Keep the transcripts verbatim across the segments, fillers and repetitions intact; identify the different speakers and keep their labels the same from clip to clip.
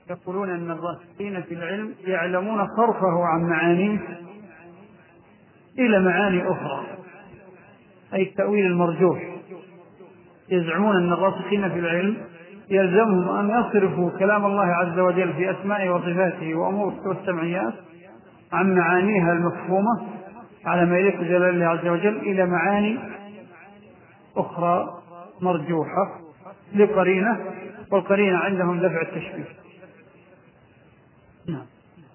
Speaker 1: يقولون أن الراسخين في العلم يعلمون صرفه عن معانيه إلى معاني أخرى، أي التأويل المرجوح. يزعمون أن الراسخين في العلم يلزمهم أن يصرفوا كلام الله عز وجل في أسمائه وصفاته وأموره والسمعيات عن معانيها المفهومة على ما يليق جلال الله عز وجل إلى معاني أخرى مرجوحة لقرينة، والقرينة عندهم دفع التشبيه. نعم.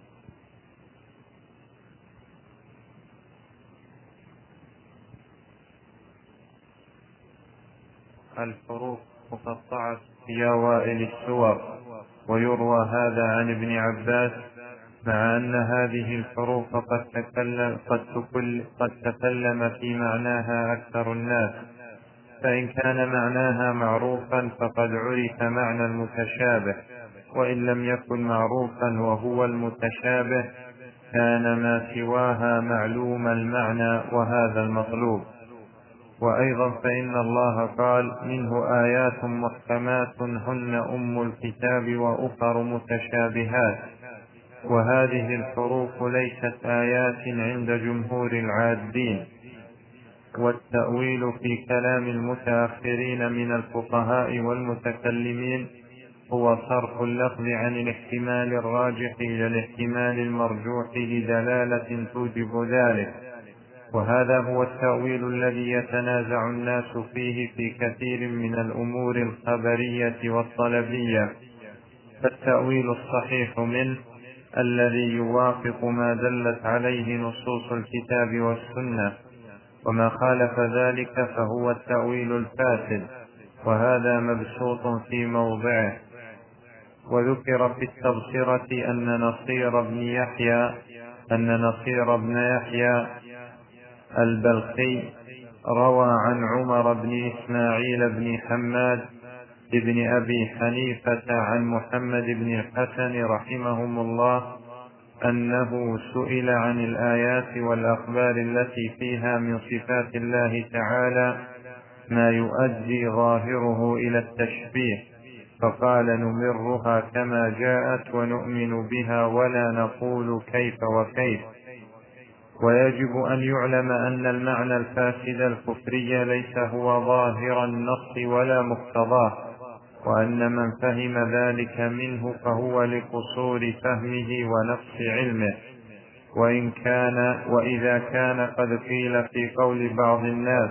Speaker 2: الحروف مقطعة في أوائل السور، ويروى هذا عن ابن عباس، مع أن هذه الحروف قد تكلم, قد تكل قد تكلم في معناها أكثر الناس، فإن كان معناها معروفا فقد عرف معنى المتشابه، وإن لم يكن معروفا وهو المتشابه كان ما سواها معلوم المعنى، وهذا المطلوب. وأيضا فإن الله قال: منه آيات محكمات هن أم الكتاب وأخر متشابهات. وهذه الحروف ليست آيات عند جمهور العادين. والتأويل في كلام المتأخرين من الفقهاء والمتكلمين هو صرف اللفظ عن الاحتمال الراجح إلى الاحتمال المرجوح لدلالة توجب ذلك، وهذا هو التأويل الذي يتنازع الناس فيه في كثير من الأمور الخبرية والطلبية. فالتأويل الصحيح منه الذي يوافق ما دلت عليه نصوص الكتاب والسنة، وما خالف ذلك فهو التأويل الفاسد، وهذا مبسوط في موضعه. وذكر في التبصرة أن نصير بن يحيى أن نصير بن يحيى البلخي روى عن عمر بن إسماعيل بن حماد ابن أبي حنيفة عن محمد بن الحسن رحمهم الله أنه سئل عن الآيات والأخبار التي فيها من صفات الله تعالى ما يؤدي ظاهره إلى التشبيه، فقال: نمرها كما جاءت ونؤمن بها ولا نقول كيف وكيف. ويجب أن يعلم أن المعنى الفاسد الكفري ليس هو ظاهر النص ولا مقتضاه، وأن من فهم ذلك منه فهو لقصور فهمه ونقص علمه. وإن كان وإذا كان قد قيل في قول بعض الناس: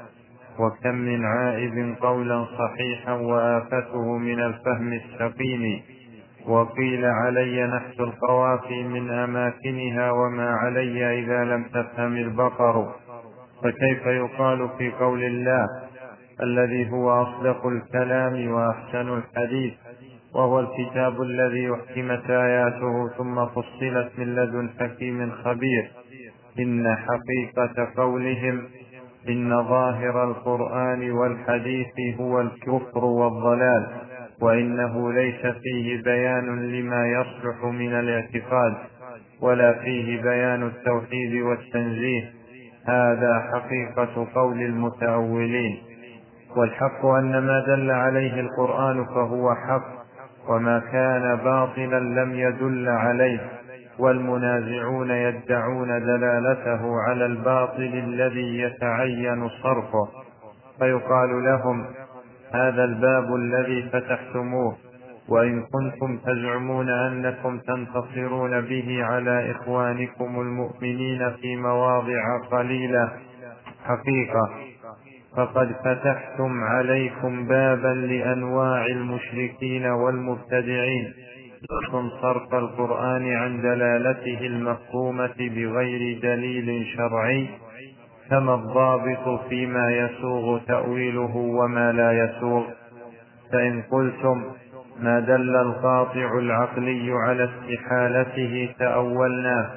Speaker 2: وكم من عائب قولا صحيحا وآفته من الفهم السقيم، وقيل: علي نحت القوافي من أماكنها وما علي إذا لم تفهم البقر. فكيف يقال في قول الله الذي هو أصدق الكلام وأحسن الحديث، وهو الكتاب الذي أحكمت آياته ثم فصلت من لدن حكيم خبير: إن حقيقة قولهم إن ظاهر القرآن والحديث هو الكفر والضلال، وإنه ليس فيه بيان لما يصلح من الاعتقاد ولا فيه بيان التوحيد والتنزيه. هذا حقيقة قول المتأولين. والحق أن ما دل عليه القرآن فهو حق، وما كان باطلا لم يدل عليه، والمنازعون يدعون دلالته على الباطل الذي يتعين صرفه، فيقال لهم: هذا الباب الذي فتحتموه، وإن كنتم تزعمون أنكم تنتصرون به على إخوانكم المؤمنين في مواضع قليلة حقيقة، فقد فتحتم عليكم بابا لأنواع المشركين والمبتدعين، لكم صرف القرآن عن دلالته المفهومة بغير دليل شرعي، كما الضابط فيما يسوغ تأويله وما لا يسوغ. فإن قلتم ما دل القاطع العقلي على استحالته تأولناه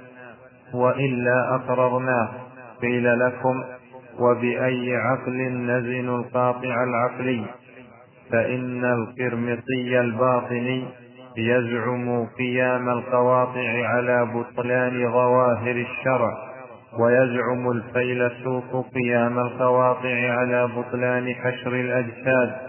Speaker 2: وإلا أقررناه، قيل لكم: وبأي عقل نزن القاطع العقلي؟ فإن القرمطي الباطني يزعم قيام القواطع على بطلان ظواهر الشرع، ويزعم الفيلسوف قيام القواطع على بطلان حشر الأجساد،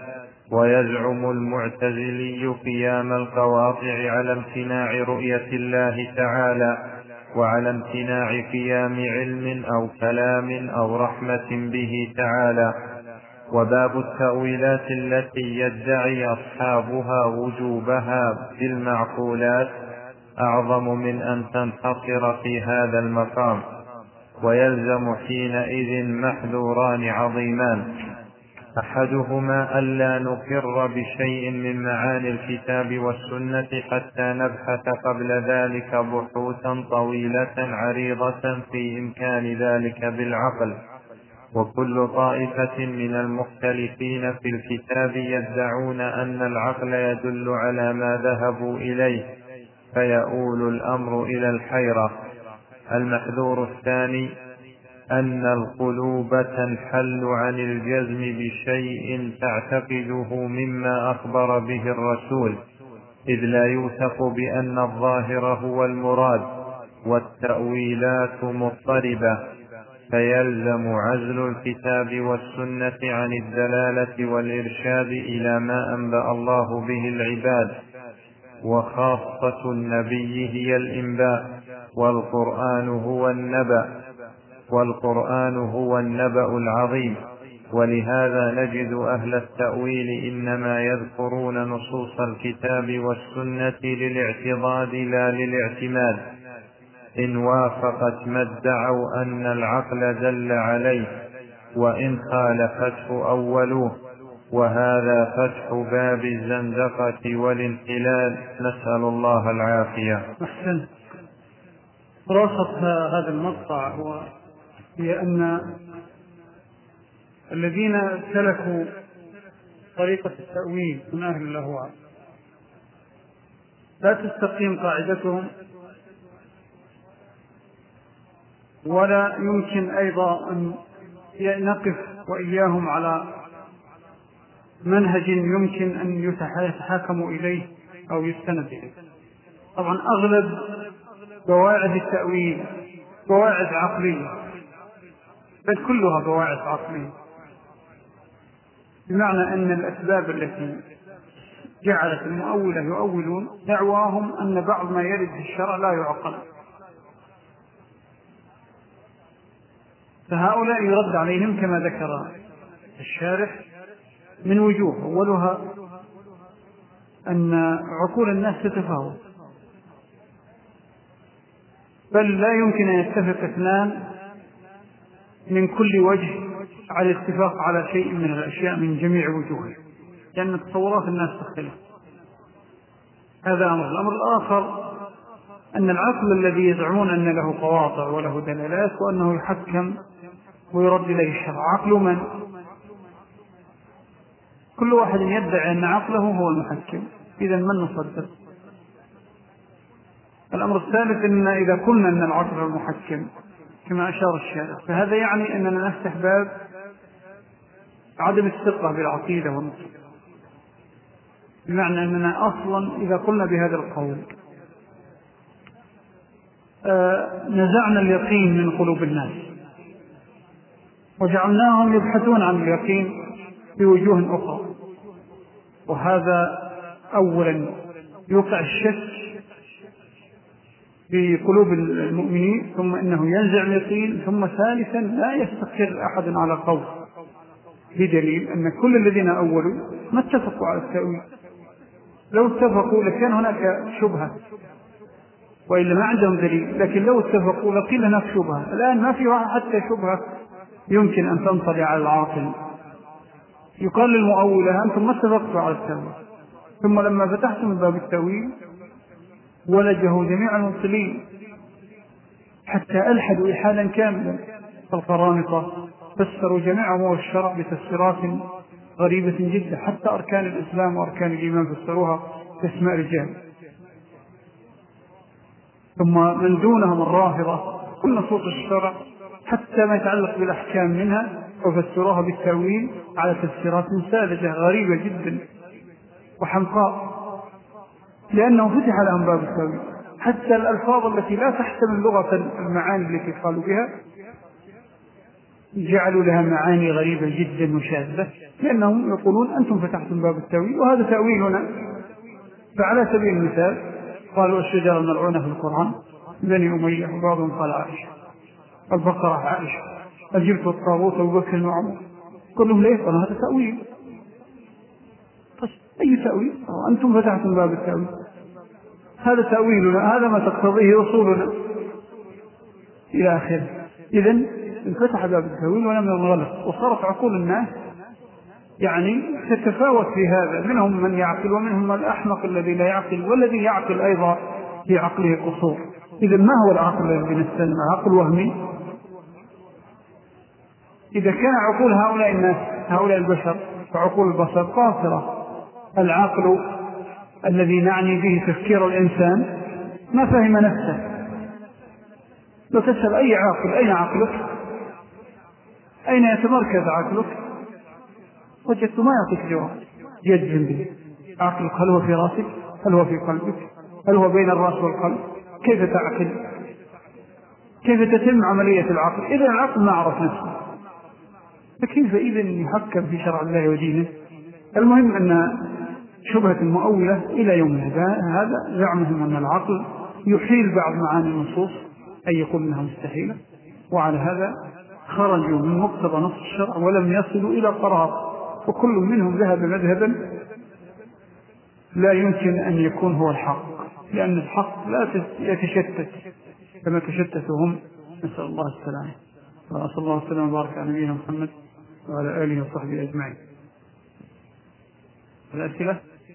Speaker 2: ويزعم المعتزلي قيام القواطع على امتناع رؤية الله تعالى وعلى امتناع قيام علم أو كلام أو رحمة به تعالى. وباب التأويلات التي يدعي أصحابها وجوبها بالمعقولات أعظم من أن تنحصر في هذا المقام، ويلزم حينئذ محذوران عظيمان: أحدهما ألا نقر بشيء من معاني الكتاب والسنة حتى نبحث قبل ذلك بحوثا طويلة عريضة في إمكان ذلك بالعقل. وكل طائفة من المختلفين في الكتاب يدعون أن العقل يدل على ما ذهبوا إليه، فيؤول الأمر إلى الحيرة. المحذور الثاني أن القلوب تنحل عن الجزم بشيء تعتقده مما أخبر به الرسول، إذ لا يوثق بأن الظاهر هو المراد، والتأويلات مضطربة، فيلزم عزل الكتاب والسنة عن الدلالة والإرشاد إلى ما أنبأ الله به العباد، وخاصة النبي هي الإنباء، والقرآن هو النبأ والقرآن هو النبأ العظيم. ولهذا نجد أهل التأويل إنما يذكرون نصوص الكتاب والسنة للاعتضاد لا للاعتماد، إن وافقت ما ادعوا أن العقل دل عليه، وإن خالفته أولوه، وهذا فتح باب الزندقة والانحلال، نسأل الله العافية.
Speaker 1: أحسن. خلاصة هذا المقطع هو هي أن الذين سلكوا طريقة التأويل من أهل الأهواء لا تستقيم قاعدتهم، ولا يمكن أيضا أن نقف وإياهم على منهج يمكن أن يتحاكموا إليه أو يستند إليه. طبعا أغلب قواعد التأويل قواعد عقلية، بل كلها قواعد عقلية، بمعنى أن الأسباب التي جعلت المؤولة يؤولون دعواهم أن بعض ما يرد في الشرع لا يعقل، فهؤلاء يرد عليهم كما ذكر الشارح من وجوه. أولها أن عقول الناس تتفاوت، بل لا يمكن أن يتفق اثنان من كل وجه على الاتفاق على شيء من الأشياء من جميع وجوهها، لأن تصورات الناس تختلف. هذا أمر. الأمر الآخر أن العقل الذي يزعمون أن له قواطع وله دلالات وأنه يحكم ويرد إليه الشرع، عقل من؟ كل واحد يدعي أن عقله هو المحكم، إذا من نصدق؟ الأمر الثالث أن إذا قلنا أن العقل هو المحكم كما أشار الشارع، فهذا يعني أننا نفتح باب عدم الثقة بالعقيدة والنصوص، بمعنى أننا أصلا إذا قلنا بهذا القول آه نزعنا اليقين من قلوب الناس وجعلناهم يبحثون عن اليقين بوجوه أخرى، وهذا أولا يوقع الشك في قلوب المؤمنين، ثم إنه ينزع اليقين، ثم ثالثا لا يستقر أحد على قول بدليل أن كل الذين أولوا ما اتفقوا على التأويل. لو اتفقوا لكان هناك شبهة، وإلا ما عندهم دليل، لكن لو اتفقوا لقيل هناك شبهة. الآن ما في حتى شبهة يمكن أن تنطلع على العاقل. يقال للمؤولة أنتم ما اتفقتوا على التأويل، ثم لما فتحتم باب التأويل ولجه جميع المبطلين حتى ألحدوا إلحادا كاملا. فالقرامطة فسروا جميع أمور الشرع بتفسيرات غريبة جدا، حتى أركان الإسلام وأركان الإيمان فسروها باسماء رجال. ثم من دونهم الرافضة كل نصوص الشرع حتى ما يتعلق بالأحكام منها وفسروها بالتأويل على تفسيرات ساذجة غريبة جدا وحمقاء، لأنه فتح لهم باب التأويل. حتى الألفاظ التي لا تحتمل لغة المعاني التي قالوا بها جعلوا لها معاني غريبة جدا وشاذة، لأنهم يقولون أنتم فتحتم باب التأويل وهذا تأويلنا. فعلى سبيل المثال قالوا الشجرة الملعونة في القرآن بني أمية، وبعضهم قال عائشة، البقرة عائشة، الجبت والطاغوت أبو بكر وعمر، كلهم ليه؟ قالوا هذا تأويل. أي تأويل؟ أنتم فتحتم باب التأويل، هذا تأويلنا، هذا ما تقتضيه أصولنا إلى آخره. إذن انفتح باب التأويل ولم ينغلق، وصارت عقول الناس يعني تتفاوت في هذا، منهم من يعقل ومنهم من الأحمق الذي لا يعقل، والذي يعقل أيضا في عقله قصور. إذن ما هو العقل الذي نستلم؟ عقل وهمي؟ إذا كان عقول هؤلاء الناس هؤلاء البشر فعقول البشر قاصرة، العقل الذي نعني به تفكير الإنسان ما فهم نفسه. لو تسأل أي عاقل أين عقلك؟ أين يتمركز عقلك؟ وجدت ما يعطيك جواب يجزم به. عقلك هل هو في راسك؟ هل هو في قلبك؟ هل هو بين الرأس والقلب؟ كيف تعقل؟ كيف تتم عملية العقل؟ إذا العقل ما عرف نفسه فكيف إذن يحكم في شرع الله ودينه؟ المهم أن شبهة المؤولة إلى يوم هذا زعمهم أن العقل يحيل بعض معاني النصوص، أي يقول أنها مستحيلة، وعلى هذا خرجوا من مقتضى نص الشرع ولم يصلوا إلى قرار، وكل منهم ذهب مذهبا لا يمكن أن يكون هو الحق، لأن الحق لا يتشتت كما تشتتوا هم، نسأل الله السلامة. وصلى الله وسلم وبارك على نبينا محمد وعلى آله وصحبه أجمعين. الأسئلة؟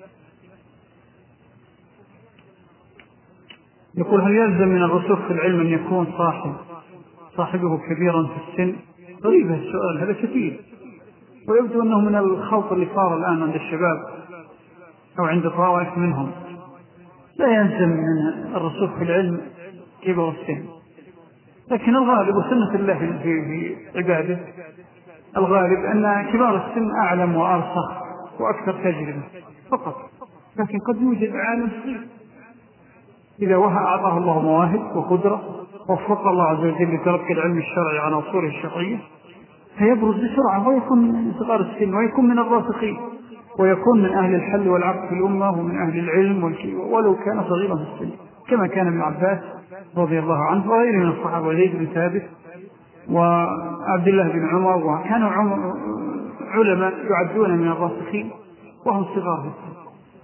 Speaker 1: يقول هل يلزم من الرسوخ في العلم أن يكون صاحب صاحبه كبيرا في السن؟ غريب السؤال هذا كثير، ويبدو أنه من الخلط اللي صار الآن عند الشباب أو عند طوائف منهم. لا يلزم من الرسوخ في العلم كبر السن، لكن الغالب وسنة الله في, في عباده الغالب أن كبار السن أعلم وأرسخ وأكثر تجربة فقط، لكن قد يوجد عالم صغير إذا وها أعطاه الله مواهب وقدرة وفق الله عز وجل لترك العلم الشرعي على أصوله الشرعية فيبرز بسرعة ويكون من صغار السن ويكون من الراسخين ويكون من أهل الحل والعقد في الأمة ومن أهل العلم ولو كان صغيرا في السن، كما كان ابن عباس رضي الله عنه وغيره من الصحابة زيد بن ثابت وعبد الله بن عمر، وكانوا علماء يعدون من الراسخين وهم صغار في السن.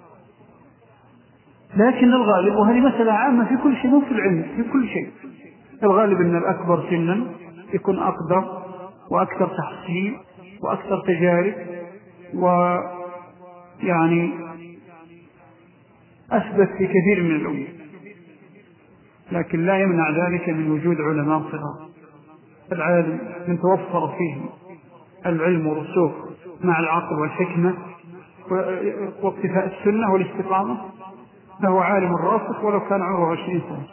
Speaker 1: لكن الغالب، وهذه مسألة عامة في كل شيء، مو في العلم، في كل شيء، الغالب أن الأكبر سنا يكون أقدر وأكثر تحصيل وأكثر تجارب ويعني أثبت في كثير من الأمور، لكن لا يمنع ذلك من وجود علماء صغار. العالم من توفر فيه العلم والرسوخ مع العقل والحكمة واقتفاء السنة والاستقامة فهو عالم راسخ ولو كان عمره عشرين سنة.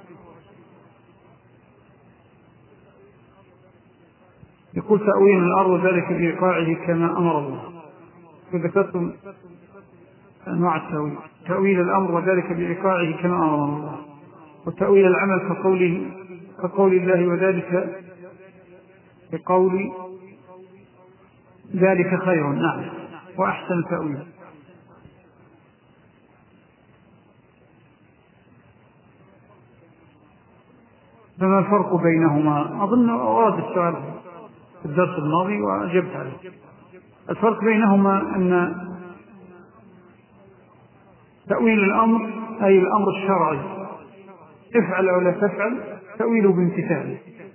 Speaker 1: يقول تأويل الأرض ذلك بإيقاعه كما أمر الله، وذكرتم أنواع التأويل، تأويل الأمر وذلك بإيقاعه كما أمر الله، وتأويل العمل كقوله كقول الله وذلك بقول ذلك خير، نعم، وأحسن تأويل. فما الفرق بينهما؟ أظن ورد السؤال في الدرس الماضي وأجبت عليه. الفرق بينهما أن تأويل الأمر أي الأمر الشرعي افعل أو لا تفعل تأويله بامتثاله،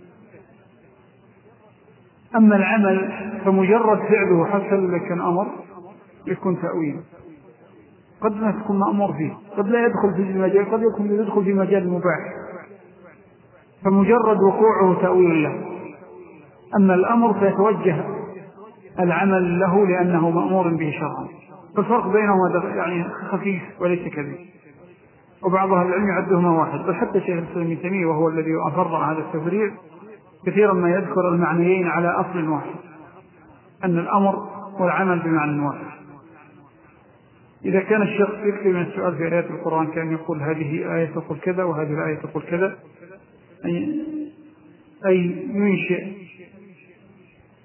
Speaker 1: أما العمل فمجرد فعله حتى لو كان أمر يكون تأويل، قد لا تكون مأمور فيه، قد لا يدخل في المجال، قد يكون يدخل في مجال المباح، فمجرد وقوعه تأويل له. أما الأمر فيتوجه العمل له لأنه مأمور به شرعا، فالفرق بينهما يعني خفيف وليس كبير، وبعض أهل العلم يعدهما واحد، بل حتى شيخ الإسلام ابن تيمية وهو الذي أفرع هذا التفريع كثيرا ما يذكر المعنيين على أصل واحد، أن الأمر والعمل بمعنى واحد. إذا كان الشخص يكفي من السؤال في آيات القرآن كان يقول هذه آية تقول كذا وهذه الآية تقول كذا، أي ينشئ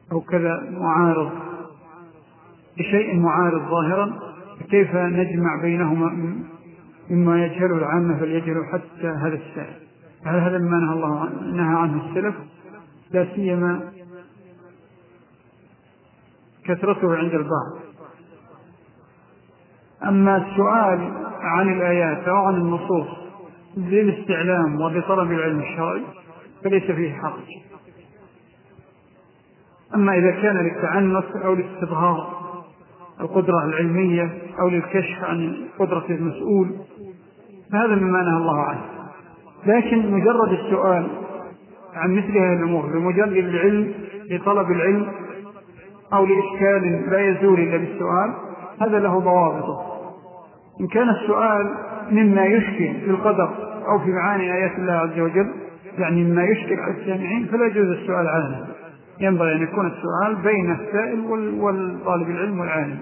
Speaker 1: أو كذا معارض بشيء معارض ظاهرا، كيف نجمع بينهما مما يجهله العامة فليجهله حتى هذا السائل؟ هل هذا ما نهى الله نهى عنه السلف، لا سيما كثرته عند البعض. أما السؤال عن الآيات أو عن النصوص للاستعلام وبطلب العلم الشرعي فليس فيه حرج. أما إذا كان للتعنت أو لاستظهار القدرة العلمية أو للكشف عن قدرة المسؤول فهذا مما نهى الله عنه. لكن مجرد السؤال عن مثل هذه الأمور بمجرد العلم لطلب العلم أو لإشكال لا يزول إلا بالسؤال هذا له ضوابطه. إن كان السؤال مما يشكل في القدر أو في معاني آيات الله عز وجل، يعني مما يشكل على السامعين، فلا يجوز السؤال عنه. ينبغي أن يكون السؤال بين السائل والطالب العلم والعالم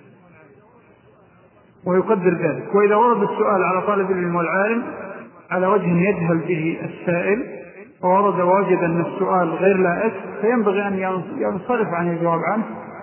Speaker 1: ويقدر ذلك. وإذا ورد السؤال على طالب العلم والعالم على وجه يجهل به السائل وورد ووجد أن السؤال غير لائق فينبغي أن ينصرف عن الجواب عنه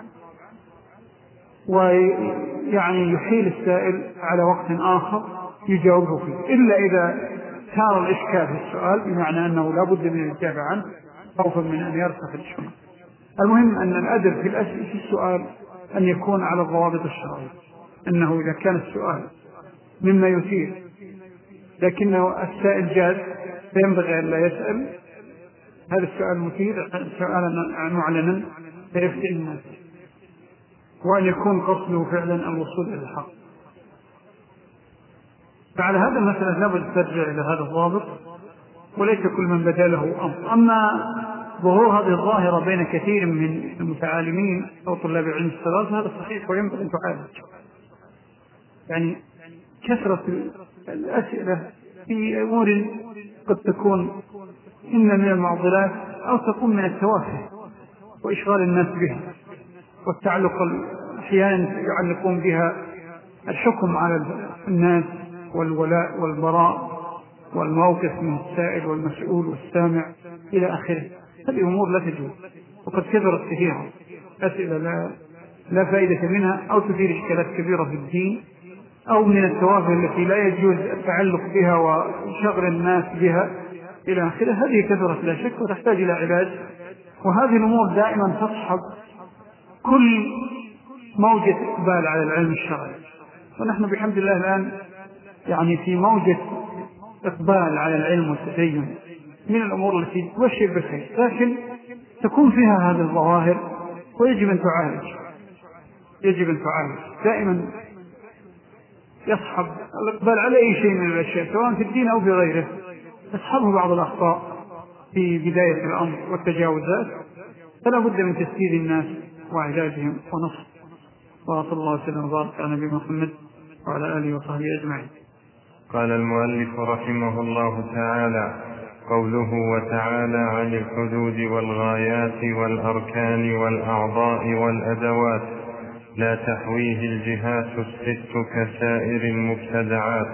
Speaker 1: ويعني يحيل السائل على وقت آخر يجاوبه فيه، إلا إذا كان الإشكال في السؤال بمعنى أنه لا بد من الإجابة عنه خوفا من أن يرسخ الإشكال. المهم أن الأدب في الأسئلة في السؤال أن يكون على الضوابط الشرعية، أنه إذا كان السؤال مما يثير لكنه السائل جاد فينبغي أن لا يسأل هذا السؤال مثير سؤالا معلنا فيفتئ الناس، وأن يكون قصده فعلا الوصول إلى الحق. فعلى هذا المسألة لابد ترجع إلى هذا الضابط، وليس كل من بدا له أمر. أما ظهور هذه الظاهرة بين كثير من المتعالمين أو طلاب العلم الصغار هذا صحيح وينبغي أن تعالج. يعني كثرة الأسئلة في أمور قد تكون إما من المعضلات أو تكون من التوافه وإشغال الناس بها، والتعلق أحيانا يعلقون بها الحكم على الناس والولاء والبراء والموقف من السائل والمسؤول والسامع إلى آخره. هذه أمور لا تجوز، وقد كثرت كثيرا أسئلة لا, لا فائدة منها أو تثير إشكالات كبيرة في الدين أو من التوافه التي لا يجوز التعلق بها وشغل الناس بها إلى آخره. هذه كثرت لا شك وتحتاج إلى علاج، وهذه الأمور دائما تصحب كل موجة إقبال على العلم الشرعي. ونحن بحمد الله الآن يعني في موجة إقبال على العلم والتدين من الأمور التي تبشر بالخير، لكن تكون فيها هذه الظواهر ويجب أن تعالج. يجب أن تعالج دائما يصحب الإقبال على أي شيء من الأشياء سواء في الدين أو في غيره، يصحبه بعض الأخطاء في بداية الأمر والتجاوزات، فلا بد من تسديد الناس وعلاجهم ونصر. وصلى الله وسلم وبارك على نبينا محمد وعلى آله وصحبه أجمعين.
Speaker 2: قال المؤلف رحمه الله تعالى: قوله وتعالى عن الحدود والغايات والأركان والأعضاء والأدوات لا تحويه الجهات الست كسائر المبتدعات.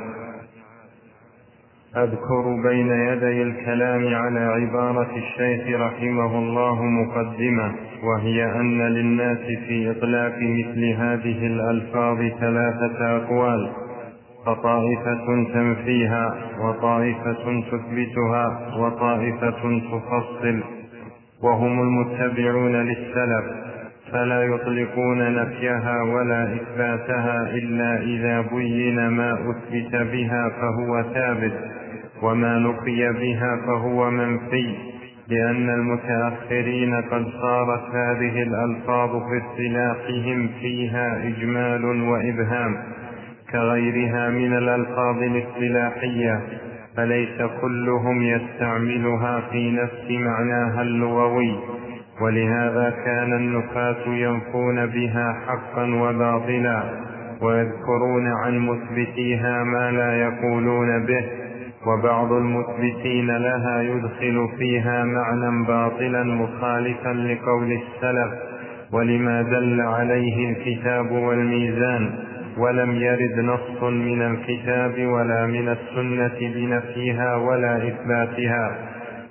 Speaker 2: أذكر بين يدي الكلام على عبارة الشيخ رحمه الله مقدمة، وهي أن للناس في إطلاق مثل هذه الألفاظ ثلاثة أقوال: فطائفة تنفيها، وطائفة تثبتها، وطائفة تفصل، وهم المتبعون للسلف، فلا يطلقون نفيها ولا إثباتها إلا إذا بين ما أثبت بها فهو ثابت، وما نفي بها فهو منفي، لأن المتأخرين قد صارت هذه الألفاظ في اصطلاحهم فيها إجمال وإبهام كغيرها من الألفاظ الاصطلاحية، فليس كلهم يستعملها في نفس معناها اللغوي، ولهذا كان النفاة ينفون بها حقا وباطلا، ويذكرون عن مثبتيها ما لا يقولون به، وبعض المثبتين لها يدخل فيها معنى باطلا مخالفا لقول السلف ولما دل عليه الكتاب والميزان، ولم يرد نص من الكتاب ولا من السنة بنفيها ولا إثباتها،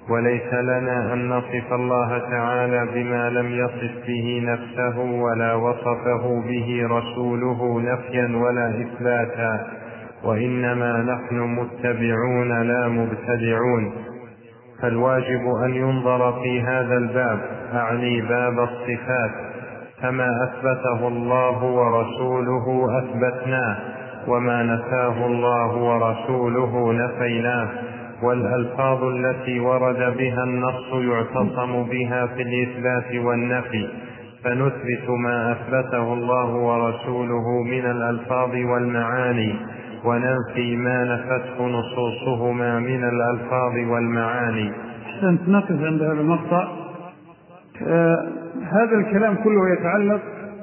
Speaker 2: وليس لنا أن نصف الله تعالى بما لم يصف به نفسه ولا وصفه به رسوله نفيا ولا إثباتا، وإنما نحن متبعون لا مبتدعون. فالواجب أن ينظر في هذا الباب، أعني باب الصفات، كما أثبته الله ورسوله أثبتناه، وما نفاه الله ورسوله نفيناه. والألفاظ التي ورد بها النص يعتصم بها في الإثبات والنفي، فنثبت ما أثبته الله ورسوله من الألفاظ والمعاني، وننفي ما نفته نصوصهما من الألفاظ والمعاني.
Speaker 1: أحسنت. نقف عند هذا المقطع. آه هذا الكلام كله يتعلق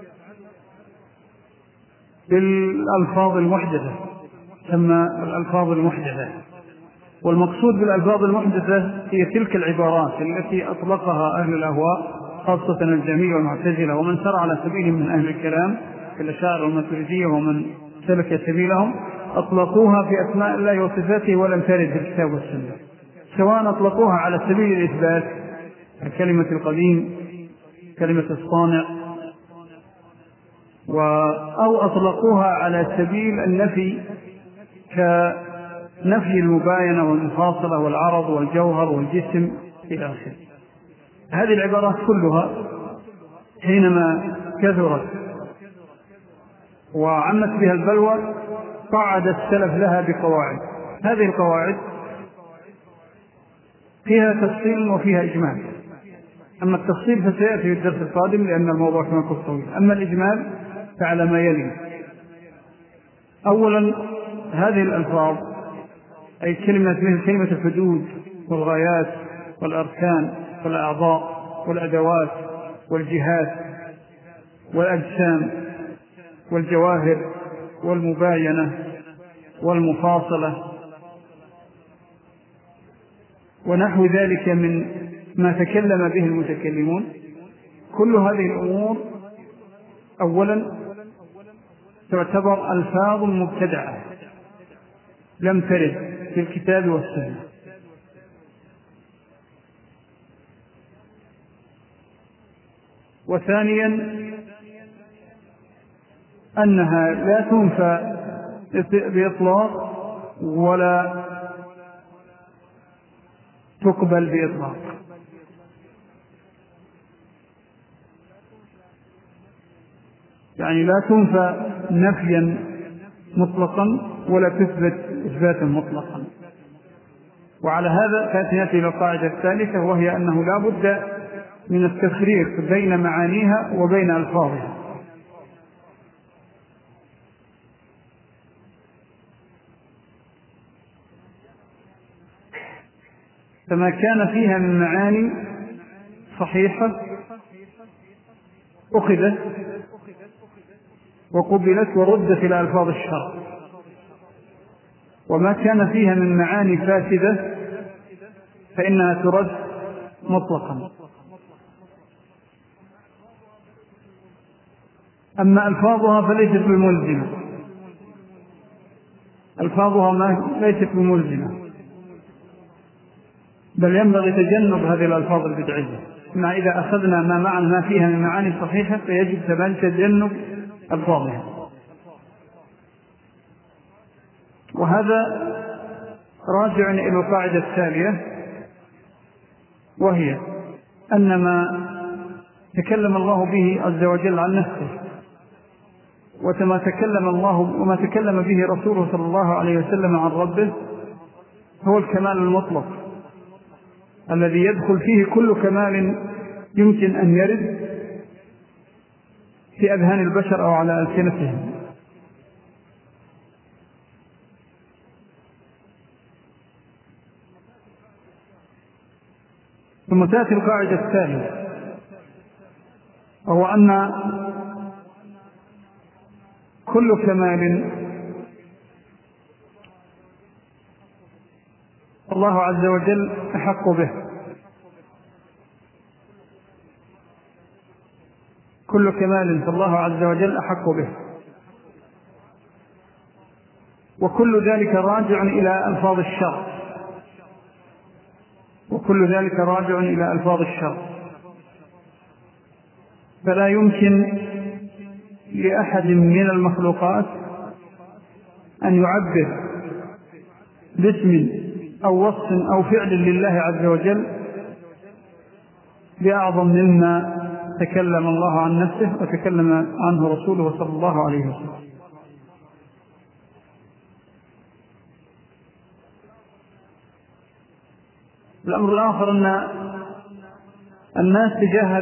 Speaker 1: بالألفاظ المحدثة، ثم الألفاظ المحدثة. والمقصود بالألفاظ المحدثة هي تلك العبارات التي أطلقها أهل الأهواء، خاصة الجهمية والمعتزلة ومن سار على سبيلهم من أهل الكلام كالأشاعرة والماتريدية ومن سلك سبيلهم، أطلقوها في أسماء الله وصفاته ولم ترد في الكتاب والسنة، سواء أطلقوها على سبيل الإثبات كلمة القديم، كلمة الصانع، أو أطلقوها على سبيل النفي كنفي المباينة والمفاصلة والعرض والجوهر والجسم إلى آخره. هذه العبارات كلها حينما كثرت وعمت بها البلوى قعد السلف لها بقواعد. هذه القواعد فيها تفصيل وفيها إجمال. أما التفصيل فسيأتي في الدرس القادم لأن الموضوع كما قلت طويل. أما الإجمال فعلى ما يلي. أولا، هذه الألفاظ أي كلمة مثل كلمة الحدود والغايات والأركان والأعضاء والأدوات والجهات والأجسام والجواهر والمباينة والمفاصلة ونحو ذلك من ما تكلم به المتكلمون، كل هذه الأمور أولا تعتبر ألفاظ مبتدعة لم ترد في الكتاب والسنة. وثانيا أنها لا تنفى بإطلاق ولا تقبل بإطلاق. يعني لا تنفى نفيا مطلقا ولا تثبت إثباتا مطلقا. وعلى هذا تأتي إلى القاعدة الثالثة، وهي أنه لا بد من التفريق بين معانيها وبين ألفاظها. فما كان فيها من معاني صحيحة أخذت وقبلت وردت إلى ألفاظ الشرع، وما كان فيها من معاني فاسدة فإنها ترد مطلقا. أما ألفاظها فليست بملزمة، ألفاظها ما ليست بملزمة، بل ينبغي تجنب هذه الألفاظ البدعية. مع إذا أخذنا ما معنى ما فيها من معاني صحيحة فيجب تجنب ألفاظها. وهذا راجع إلى القاعدة التالية، وهي أن ما تكلم الله به عز وجل عن نفسه وما تكلم الله وما تكلم به رسوله صلى الله عليه وسلم عن ربه هو الكمال المطلق الذي يدخل فيه كل كمال يمكن أن يرد في أذهان البشر أو على ألسنتهم. ثم تأتي القاعدة الثانية، وهو أن كل كمال الله عز وجل أحق به، كل كمال فالله عز وجل أحق به، وكل ذلك راجع إلى ألفاظ الشرع. وكل ذلك راجع إلى ألفاظ الشرع. فلا يمكن لأحد من المخلوقات أن يعبر باسم أو وصف أو فعل لله عز وجل بأعظم مما تكلم الله عن نفسه وتكلم عنه رسوله صلى الله عليه وسلم. الأمر الآخر أن الناس تجاه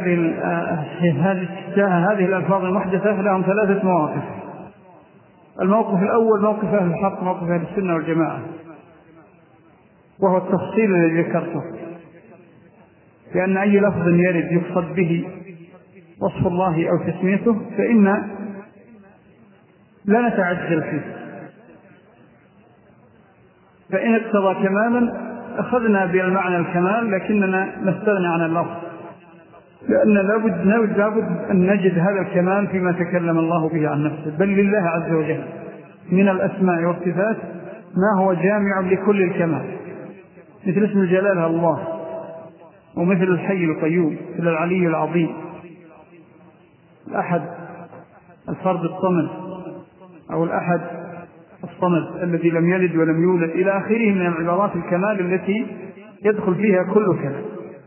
Speaker 1: هذه الألفاظ المحدثة لهم ثلاثة مواقف. الموقف الأول موقف أهل الحق، موقف أهل السنة والجماعة، وهو التفصيل الذي ذكرته، لأن أي لفظ يرد يقصد به وصف الله أو تسميته فإن لا نتعجل فيه، فإن اقتضى كمالا أخذنا بالمعنى الكمال لكننا نستغني عن اللفظ، لأن لابد, لابد أن نجد هذا الكمال فيما تكلم الله به عن نفسه، بل لله عز وجل من الأسماء والصفات ما هو جامع لكل الكمال، مثل اسم الجلالة الله، ومثل الحي القيوم، مثل العلي العظيم، الأحد الفرد الصمد، أو الأحد الصمد الذي لم يلد ولم يولد، إلى آخره من العبارات الكمال التي يدخل فيها كل كمال.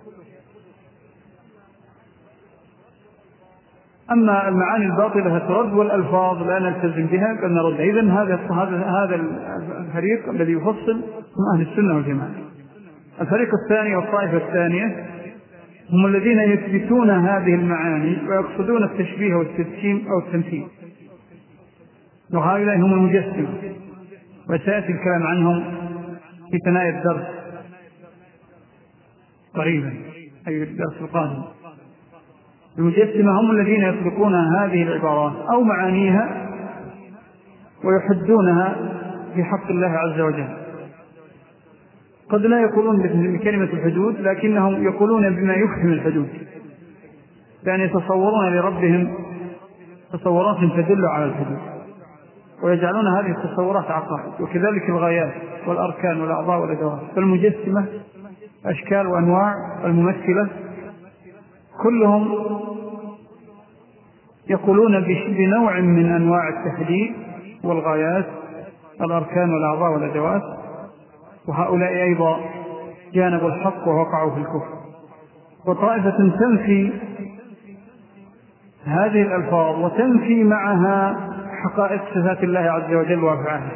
Speaker 1: أما المعاني الباطلة ترد والألفاظ لا نلتزم بها بل نردها. إذن هذا هذا الفريق الذي يفصل من أهل السنة والجماعة. الفريق الثاني والطائفة الثانية هم الذين يثبتون هذه المعاني ويقصدون التشبيه والتجسيم أو التمثيل، وهؤلاء هم المجسمة، وسيأتي الكلام عنهم في ثنايا الدرس قريبا، أي الدرس القادم. المجسمة هم الذين يطلقون هذه العبارات أو معانيها ويحدونها في حق الله عز وجل. قد لا يقولون بكلمة الحدود، لكنهم يقولون بما يفهم الحدود، يعني يتصورون لربهم تصورات تدل على الحدود، ويجعلون هذه التصورات عقائد، وكذلك الغايات والأركان والأعضاء والأدوات. فالمجسمة أشكال وأنواع الممثلة كلهم يقولون بنوع من أنواع التحديد والغايات، الأركان والأعضاء والأدوات، وهؤلاء أيضا جانبوا الحق ووقعوا في الكفر. وطائفة تنفي هذه الألفاظ وتنفي معها حقائق صفات الله عز وجل وأفعاله،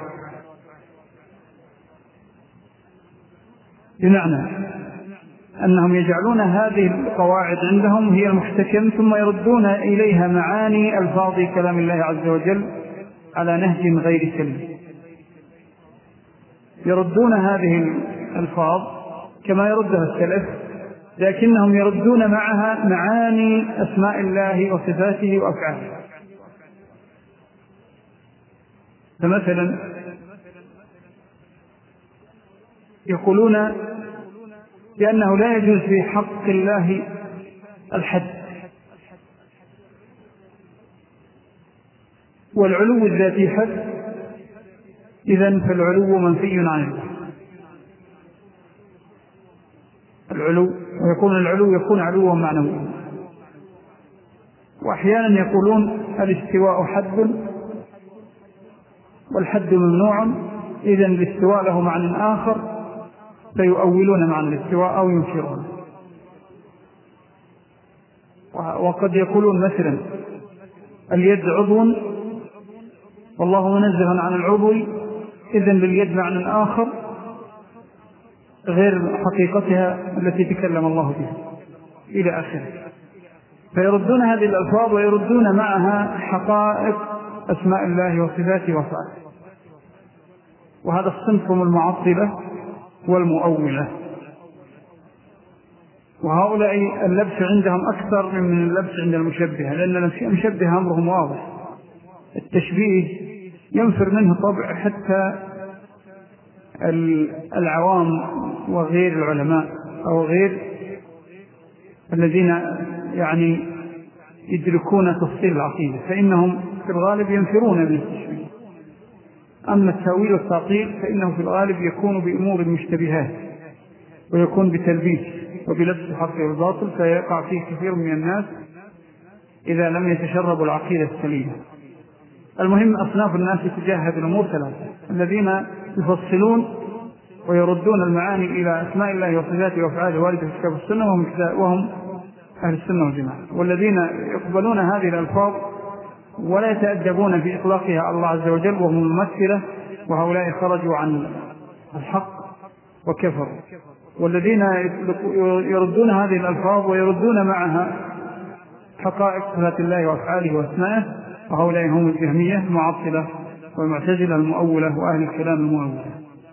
Speaker 1: بمعنى أنهم يجعلون هذه القواعد عندهم هي المحتكم، ثم يردون إليها معاني ألفاظ كلام الله عز وجل على نهج غير سليم. يردون هذه الألفاظ كما يردها السلف، لكنهم يردون معها معاني أسماء الله وصفاته وأفعاله. فمثلا يقولون بأنه لا يجوز في حق الله الحد، والعلو الذاتي حد، إذن فالعلو منفي عن الله. العلو، ويكون العلو يكون علوا معنويا. وأحيانا يقولون الاستواء حد والحد ممنوع، إذن الاستواء له معنى آخر فيؤولون معنى الاستواء أو ينكرون. وقد يقولون مثلا اليد عضو والله منزه عن العضو، إذن لليد معنى آخر غير حقيقتها التي تكلم الله بها، إلى آخره. فيردون هذه الألفاظ ويردون معها حقائق أسماء الله وصفاته وأفعاله. وهذا الصنف من المعطلة والمؤولة. وهؤلاء اللبس عندهم أكثر من اللبس عند المشبهة، لأن المشبهة أمرهم واضح. التشبيه ينفر منه طبع حتى العوام وغير العلماء أو غير الذين يعني يدركون تفصيل العقيدة، فإنهم في الغالب ينفرون من التشبيه. أما التأويل والتعطيل فإنه في الغالب يكون بأمور المشتبهات، ويكون بتلبيس وبلبس الحق والباطل، فيقع فيه كثير من الناس إذا لم يتشربوا العقيدة السليمة. المهم أصناف الناس تجاه هذه الأمور ثلاثة: الذين يفصلون ويردون المعاني إلى أسماء الله وصفاته وأفعاله واردة في الكتاب والسنة وهم أهل السنة والجماعة، والذين يقبلون هذه الألفاظ ولا يتأدبون في إطلاقها على الله عز وجل وهم الممثلة، وهؤلاء خرجوا عن الحق وكفروا. والذين يردون هذه الألفاظ ويردون معها حقائق صفات الله وأفعاله وأسمائه، وهؤلاء هم الجهمية المعطلة والمعتزلة المؤولة وأهل الكلام المؤولة.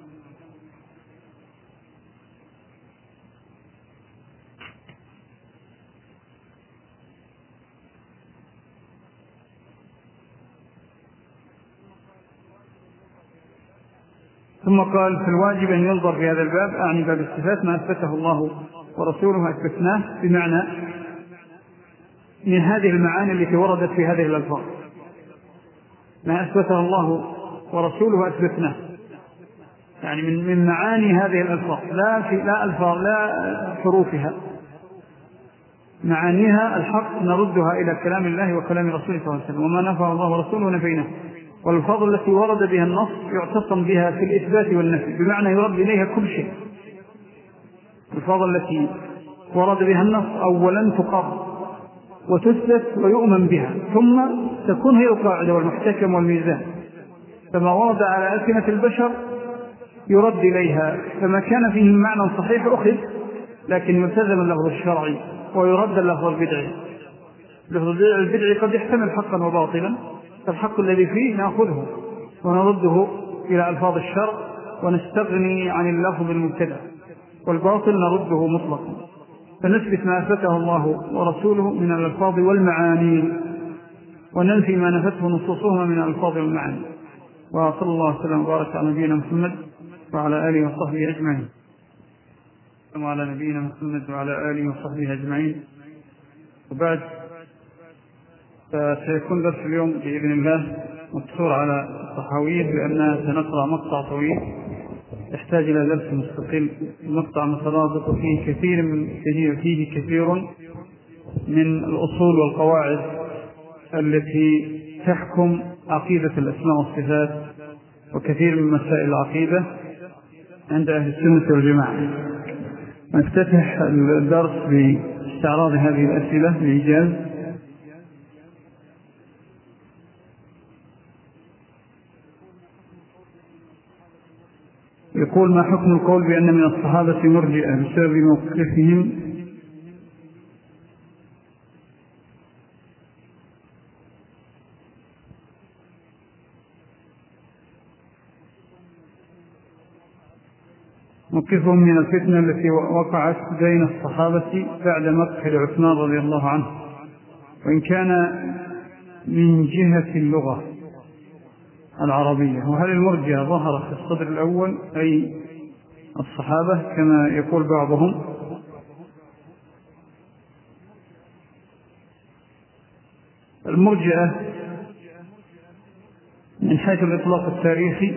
Speaker 1: ثم قال: في الواجب أن ينظر في هذا الباب، أعني باب الصفات، ما أثبته الله ورسوله أثبتناه، بمعنى من هذه المعاني التي وردت في هذه الألفاظ، ما أثبته الله ورسوله أثبتناه، يعني من من معاني هذه الألفاظ، لا في لا ألفاظ لا حروفها، معانيها الحق نردها إلى كلام الله وكلام رسوله صلى الله عليه وسلم، وما نفع الله ورسوله نفيناه. والألفاظ التي ورد بها النص يعتصم بها في الإثبات والنفي، بمعنى يرد إليها كل شيء. الألفاظ التي ورد بها النص أولا تقر وتثبت ويؤمن بها، ثم تكون هي القاعدة والمحتكم والميزان. فما ورد على ألسنة البشر يرد إليها، فما كان فيه معنى صحيح أخذ، لكن يلتزم اللفظ الشرعي ويرد اللفظ البدعي. اللفظ البدعي قد يحتمل حقا وباطلا، فالحق الذي فيه نأخذه ونرده إلى ألفاظ الشرع ونستغني عن اللفظ المبتدع، والباطل نرده مطلقا، فنثبت ما أثبته الله ورسوله من الألفاظ والمعاني، وننفي ما نفته نصوصهما من الألفاظ والمعاني. وصلى الله وسلم وبارك على نبينا محمد وعلى آله وصحبه أجمعين. وعلى نبينا محمد وعلى آله وصحبه أجمعين. وبعد، فسيكون درس اليوم بإذن الله مقصور على الصحاوية، لأننا سنقرأ مقطع طويل يحتاج إلى درس مستقل. المقطع مترابط فيه كثير من فيه كثير من الأصول والقواعد التي تحكم عقيدة الأسماء والصفات، وكثير من مسائل العقيدة عند أهل السنة والجماعة. نفتتح الدرس باستعراض هذه الأسئلة بإيجاز. يقول: ما حكم القول بأن من الصحابة مرجئة بسبب موقفهم موقفهم من الفتنة التي وقعت بين الصحابة بعد مقتل عثمان رضي الله عنه، وإن كان من جهة اللغة العربية؟ وهل المرجئة ظهر في الصدر الأول أي الصحابة كما يقول بعضهم؟ المرجئة من حيث الإطلاق التاريخي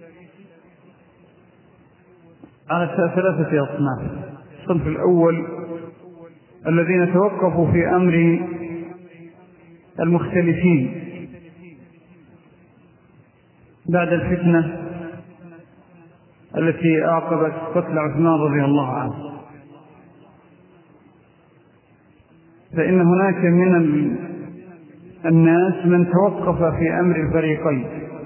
Speaker 1: على ثلاثة أصناف. الصنف الأول الذين توقفوا في أمر المختلفين بعد الفتنة التي أعقبت قتل عثمان رضي الله عنه، فإن هناك من الناس من توقف في أمر الفريقين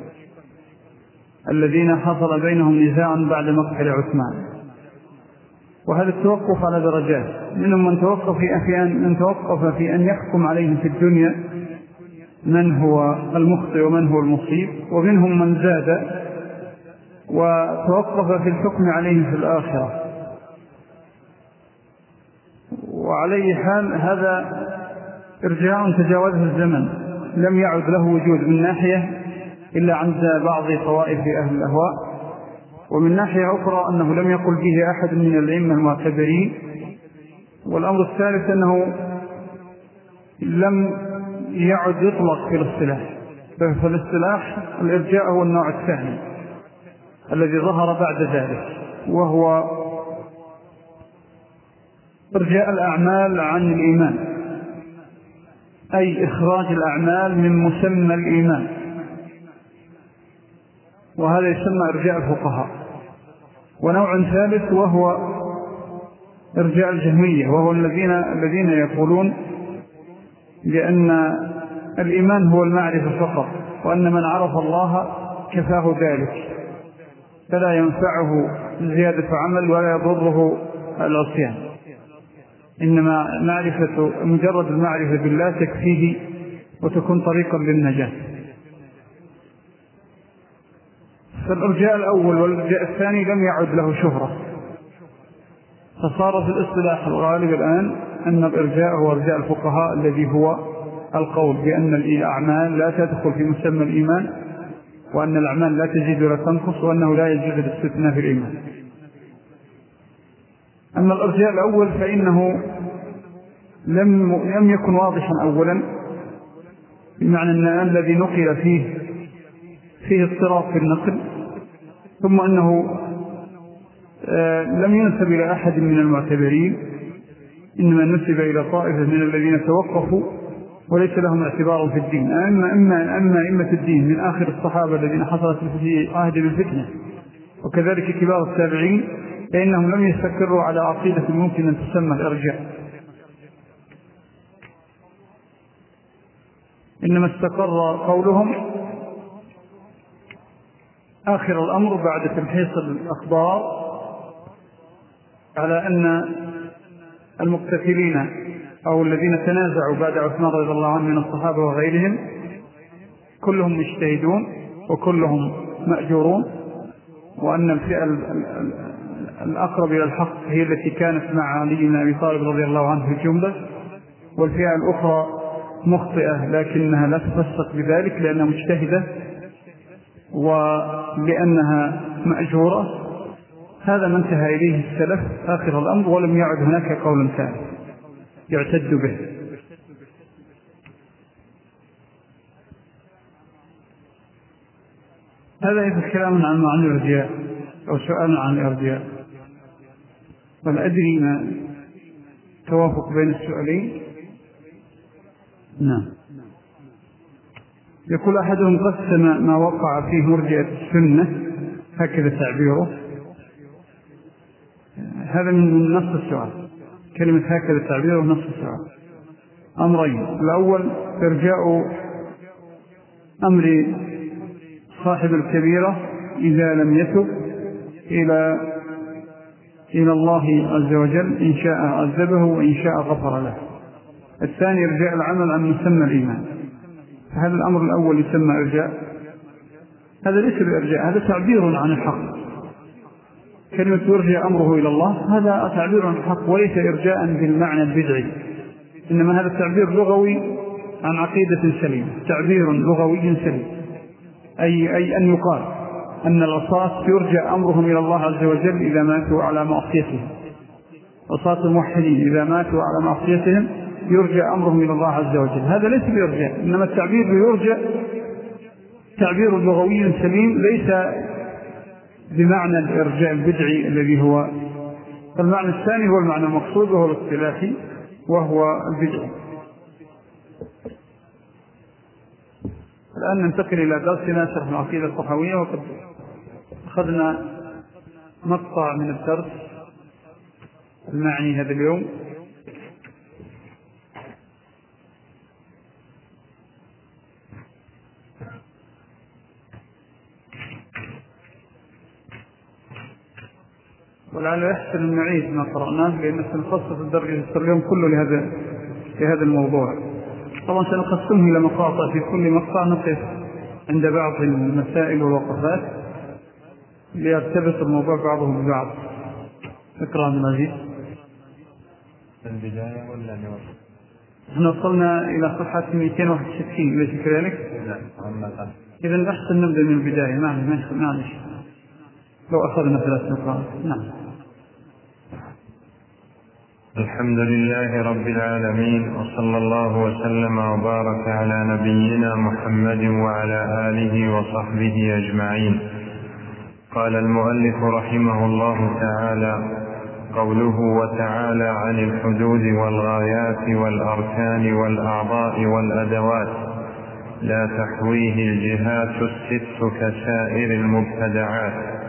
Speaker 1: الذين حصل بينهم نزاع بعد مقتل عثمان، وهذا التوقف على درجات. منهم من توقف في أن من توقف في أن يحكم عليهم في الدنيا من هو المخطئ ومن هو المصيب، ومنهم من زاد وتوقف في الحكم عليهم في الآخرة. وعليه حال هذا ارجاع تجاوزه الزمن، لم يعد له وجود من ناحية إلا عند بعض طوائف أهل الأهواء، ومن ناحية أخرى أنه لم يقل به أحد من الأئمة المعتبرين. والأمر الثالث أنه لم يعد يطلق في الاصطلاح، ففي الاصطلاح الإرجاء هو النوع الثاني الذي ظهر بعد ذلك، وهو إرجاء الأعمال عن الإيمان، أي إخراج الأعمال من مسمى الإيمان، وهذا يسمى إرجاء الفقهاء. ونوع ثالث وهو إرجاء الجهمية، وهو الذين الذين يقولون بأن الإيمان هو المعرفة فقط، وأن من عرف الله كفاه ذلك، فلا ينفعه زيادة عمل ولا يضره العصيان، إنما معرفة مجرد المعرفة بالله تكفيه وتكون طريقا للنجاة. فالإرجاء الأول والإرجاء الثاني لم يعد له شهرة، فصار في الاصطلاح الغالب الآن أن الإرجاء هو إرجاء الفقهاء، الذي هو القول بأن الأعمال لا تدخل في مسمى الإيمان، وأن الأعمال لا تزيد ولا تنقص، وأنه لا يجوز الاستثناء في الإيمان. أما الإرجاء الأول فإنه لم لم يكن واضحا أولا، بمعنى أن الذي نقل فيه فيه اضطراب في النقل، ثم أنه لم ينسب إلى أحد من المعتبرين، إنما نسب إلى طائفة من الذين توقفوا وليس لهم اعتبار في الدين، أما أما أما أئمة الدين من آخر الصحابة الذين حصلت في عهد الفتنة، وكذلك كبار التابعين، فإنهم لم يستقروا على عقيدة ممكن أن تسمى الإرجاء، إنما استقر قولهم آخر الأمر بعد تمحيص الأخبار على أن المقتتلين أو الذين تنازعوا بعد عثمان رضي الله عنه من الصحابة وغيرهم كلهم مجتهدون وكلهم مأجورون، وأن الفئة الأقرب إلى الحق هي التي كانت مع علي بن أبي طالب رضي الله عنه في الجملة، والفئة الأخرى مخطئة لكنها لا تفسق بذلك لأنها مجتهدة ولأنها مأجورة. هذا ما انتهى إليه السلف آخر الأمر، ولم يعد هناك قول ثاني يعتد به. هذا إذا كلام عن معنى الإرجاء أو سؤال عن الإرجاء، بل أدري ما توافق بين السؤالين. نعم. يقول أحدهم قسم ما وقع فيه مرجئة السنة، هكذا تعبيره، هذا من نص السؤال، كلمة هكذا تعبيره نص السؤال، أمرين: الأول إرجاء أمر صاحب الكبيرة إذا لم يتب إلى إلى الله عز وجل، إن شاء عذبه وإن شاء غفر له. الثاني إرجاء العمل عن مسمى الإيمان. هذا الأمر الأول يسمى إرجاء، هذا ليس بإرجاء، هذا تعبير عن الحق. كلمة يرجع أمره إلى الله هذا تعبير عن الحق وليس إرجاء بالمعنى البدعي، إنما هذا تعبير لغوي عن عقيدة سليمة، تعبير لغوي سليم، أي, أي أن يقال أن العصاة يرجع أمرهم إلى الله عز وجل إذا ماتوا على معصيتهم، عصاة الموحدين إذا ماتوا على معصيتهم يرجع أمرهم إلى الله عز وجل. هذا ليس بإرجاء، إنما التعبير بيرجع تعبير لغوي سليم، ليس بمعنى الإرجاء البدعي الذي هو المعنى الثاني، هو المعنى المقصود وهو الاصطلاحي وهو البدعي. الآن ننتقل إلى درسنا شرح العقيدة الطحاوية، وقد أخذنا مقطع من الدرس المعني هذا اليوم. ولعل يحسن أن نعيد ما قرأناه، لأن سنخصص الدرس اليوم كله لهذا لهذا الموضوع. طبعا سنقسمه إلى مقاطع، في كل مقطع نقف عند بعض المسائل والوقفات ليرتبط الموضوع بعضه ببعض. اقرأ من العزيز.
Speaker 2: البداية ولا نوصل؟
Speaker 1: احنا وصلنا إلى صفحة مئتين وواحد وستين، ليس كذلك؟
Speaker 2: لا، عامة.
Speaker 1: إذن أحسن نبدأ من البداية. معلش معلش لو أخذنا ثلاث نقاط. نعم.
Speaker 2: الحمد لله رب العالمين، وصلى الله وسلم وبارك على نبينا محمد وعلى آله وصحبه أجمعين. قال المؤلف رحمه الله تعالى: قوله وتعالى عن الحدود والغايات والأركان والأعضاء والأدوات لا تحويه الجهات الست كسائر المبتدعات.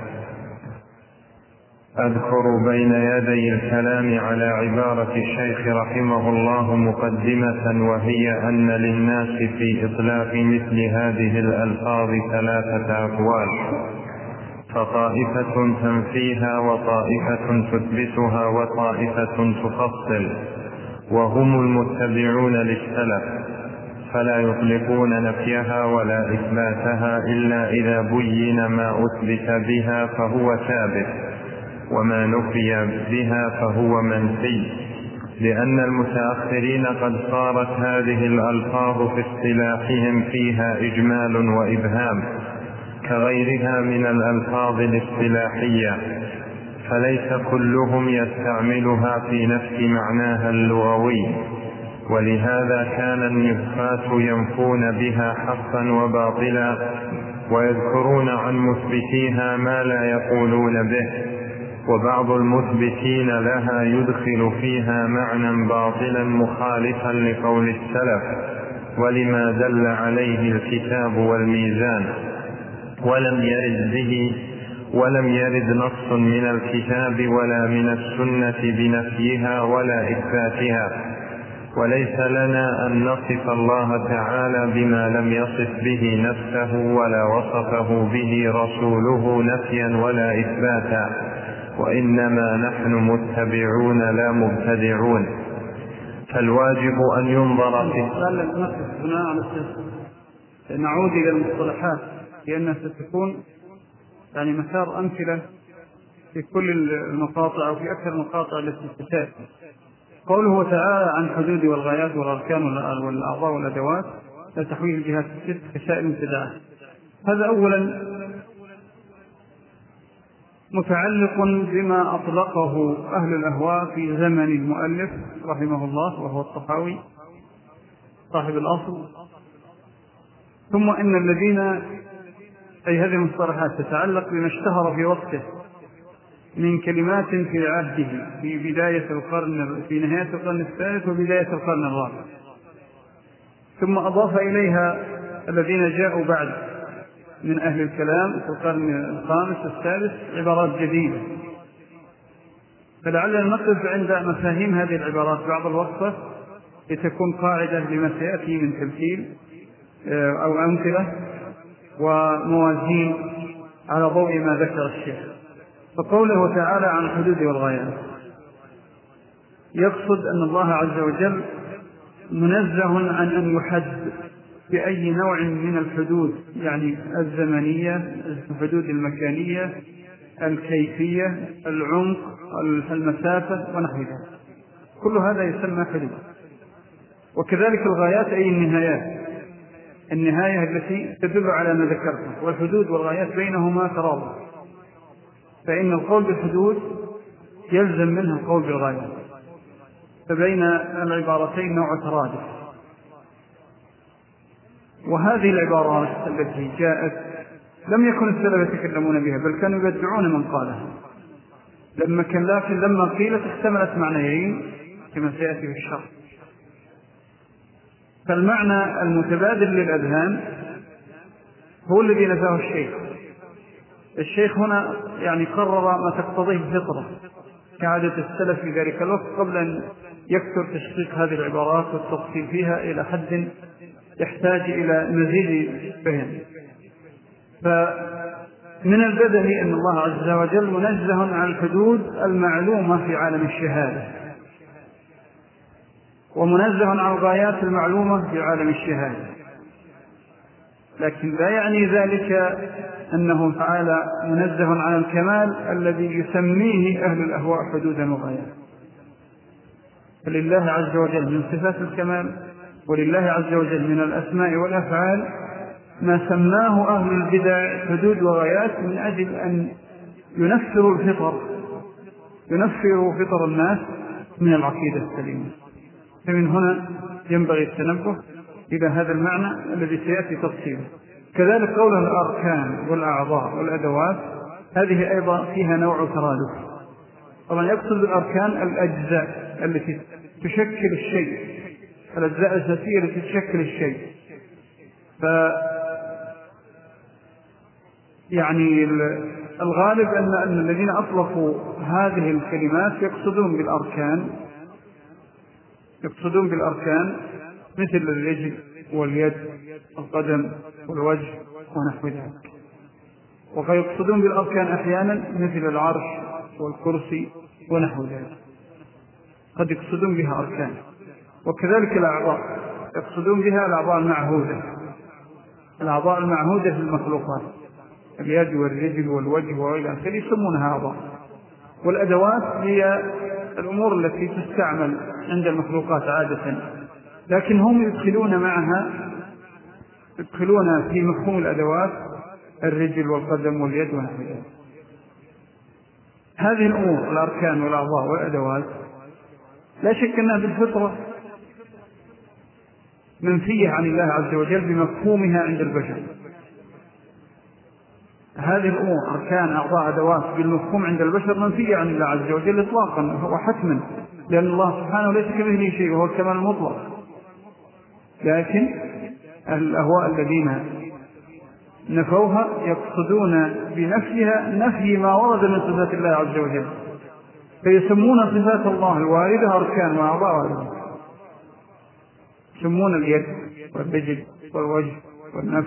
Speaker 2: أذكر بين يدي الكلام على عبارة الشيخ رحمه الله مقدمة، وهي أن للناس في إطلاق مثل هذه الألفاظ ثلاثة أقوال، فطائفة تنفيها وطائفة تثبتها وطائفة تفصل، وهم المتبعون للسلف، فلا يطلقون نفيها ولا إثباتها إلا إذا بين ما أثبت بها فهو ثابت، وما نفي بها فهو منفي، لأن المتأخرين قد صارت هذه الألفاظ في اصطلاحهم فيها إجمال وإبهام كغيرها من الألفاظ الاصطلاحية، فليس كلهم يستعملها في نفس معناها اللغوي، ولهذا كان النفاة ينفون بها حقا وباطلا، ويذكرون عن مثبتيها ما لا يقولون به، وبعض المثبتين لها يدخل فيها معنى باطلا مخالفا لقول السلف ولما دل عليه الكتاب والميزان، ولم يرد به ولم يرد نص من الكتاب ولا من السنة بنفيها ولا إثباتها. وليس لنا أن نصف الله تعالى بما لم يصف به نفسه ولا وصفه به رسوله نفيا ولا إثباتا، وإنما نحن متبعون لا مبتدعون، فالواجب أن ينظر في
Speaker 1: نعود إلى المصطلحات لأنها ستكون يعني مسار أمثلة في كل المقاطع أو في أكثر المقاطع التي ستأتي. قوله تعالى عن حدود والغايات والأركان والأعضاء والأدوات لا تحويه الجهات الست كسائر المبتدعات، هذا أولا متعلق بما أطلقه أهل الأهواء في زمن المؤلف رحمه الله وهو الطحاوي صاحب الأصل، ثم إن الذين أي هذه المصطلحات تتعلق بما اشتهر في وقته من كلمات في عهده في بداية القرن في نهاية القرن الثالث وبداية القرن الرابع، ثم أضاف إليها الذين جاءوا بعد من أهل الكلام في القرن الخامس والسادس عبارات جديدة. فلعلنا نقف عند مفاهيم هذه العبارات بعض الوقفة لتكون قاعدة لما سيأتي من تمثيل أو أمثلة وموازين على ضوء ما ذكر الشيخ. فقوله تعالى عن الحدود والغايات يقصد أن الله عز وجل منزه عن أن يحد بأي نوع من الحدود، يعني الزمنية، الحدود المكانية، الكيفية، العمق، المسافة ونحو ذلك، كل هذا يسمى حدود. وكذلك الغايات أي النهايات، النهاية التي تدل على ما ذكرته، والحدود والغايات بينهما ترابط، فإن القول بالحدود يلزم منه القول بالغايات، فبين العبارتين نوع ترادف. وهذه العبارات التي جاءت لم يكن السلف يتكلمون بها، بل كانوا يبدعون من قالها، لما كان لكن لما قيلت احتملت معنيين كما سيأتي في الشرح. فالمعنى المتبادل للأذهان هو الذي نفاه الشيخ. الشيخ هنا يعني قرر ما تقتضيه الفطرة كعادة السلف في ذلك الوقت قبل أن يكثر تشقيق هذه العبارات والتفصيل فيها إلى حد يحتاج إلى مزيد فهم. فمن البدهي أن الله عز وجل منزه عن الحدود المعلومة في عالم الشهادة، ومنزه عن الغايات المعلومة في عالم الشهادة، لكن لا يعني ذلك أنه تعالى منزه عن الكمال الذي يسميه أهل الأهواء حدودا وغايات. فلله عز وجل من صفات الكمال ولله عز وجل من الأسماء والأفعال ما سماه أهل البدع حدود وغايات من أجل أن ينفروا الفطر ينفروا فطر الناس من العقيدة السليمة. فمن هنا ينبغي التنبه إلى هذا المعنى الذي سيأتي تفصيله. كذلك قول الأركان والأعضاء والأدوات هذه أيضا فيها نوع ترادف، طبعا يقصد بالأركان الأجزاء التي تشكل الشيء، الأجزاء الأساسية التي تشكل الشيء. ف يعني الغالب أن أن الذين أطلقوا هذه الكلمات يقصدون بالأركان يقصدون بالأركان مثل الرجل واليد والقدم والوجه ونحو ذلك، ويقصدون بالأركان أحيانا مثل العرش والكرسي ونحو ذلك، قد يقصدون بها أركان. وكذلك الأعضاء يقصدون بها الأعضاء المعهودة، الأعضاء المعهودة في المخلوقات، اليد والرجل والوجه وغير ذلك يسمونها أعضاء. والأدوات هي الأمور التي تستعمل عند المخلوقات عادة، لكن هم يدخلون معها يدخلون في مفهوم الأدوات الرجل والقدم واليد ونحو ذلك. هذه الأمور الأركان والأعضاء والأدوات لا شك أنها بالفطرة منفية عن الله عز وجل بمفهومها عند البشر. هذه الأمور أركان أعضاء أدوات بالمفهوم عند البشر منفية عن الله عز وجل إطلاقا وحتما، لأن الله سبحانه ليس كمثله شيء وهو الكمال المطلق. لكن الأهواء الذين نفوها يقصدون بنفيها نفي ما ورد من صفات الله عز وجل، فيسمون صفات الله الواردة أركان وأعضاء وأدوات، يسمون اليد والرجل والوجه والنفس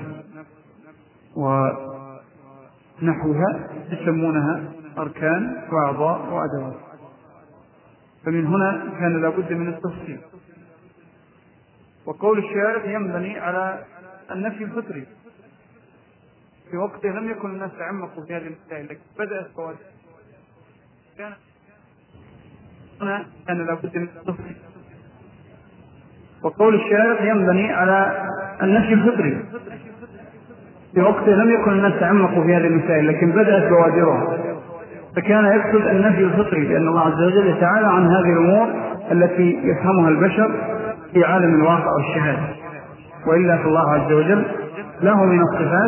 Speaker 1: ونحوها يسمونها أركان وأعضاء وأدوات. فمن هنا كان لابد من التفصيل. وقول الشارع ينبني على النفي الفطري، في وقته لم يكن الناس تعمقوا في هذه المسائل، لكن بدأت فوائد كان هنا كان لابد من التفصيل. وقول الشارع ينبني على النفي الفطري، في وقته لم يكن الناس تعمقوا في هذه المسائل، لكن بدأت بوادرها، فكان يقصد النفي الفطري، لأن الله عز وجل يتعالى عن هذه الأمور التي يفهمها البشر في عالم الواقع والشهادة. وإلا فالله عز وجل له من الصفات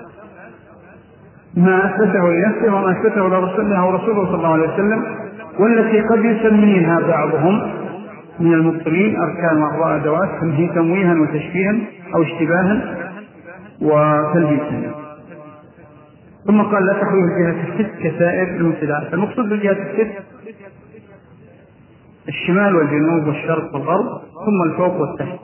Speaker 1: ما أثبته لنفسه وما أثبته لرسوله ورسوله صلى الله عليه وسلم، والتي قد يسميها بعضهم من المبطلين أركان وأعضاء أدوات تمويها وتشبيها أو اشتباها وتلبيسا. ثم قال لا تحويه الجهة الست كسائر المبتدعات. المقصود بالجهة الست الشمال والجنوب والشرق والغرب، ثم الفوق والتحت.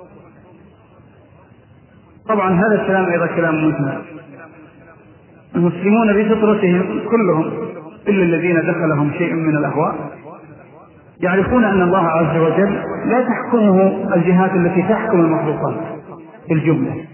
Speaker 1: طبعا هذا الكلام أيضا كلام مجمل. المسلمون بفطرتهم كلهم إلا الذين دخلهم شيء من الأهواء يعرفون أن الله عز وجل لا تحكمه الجهات التي تحكم المخلوقات في الجملة،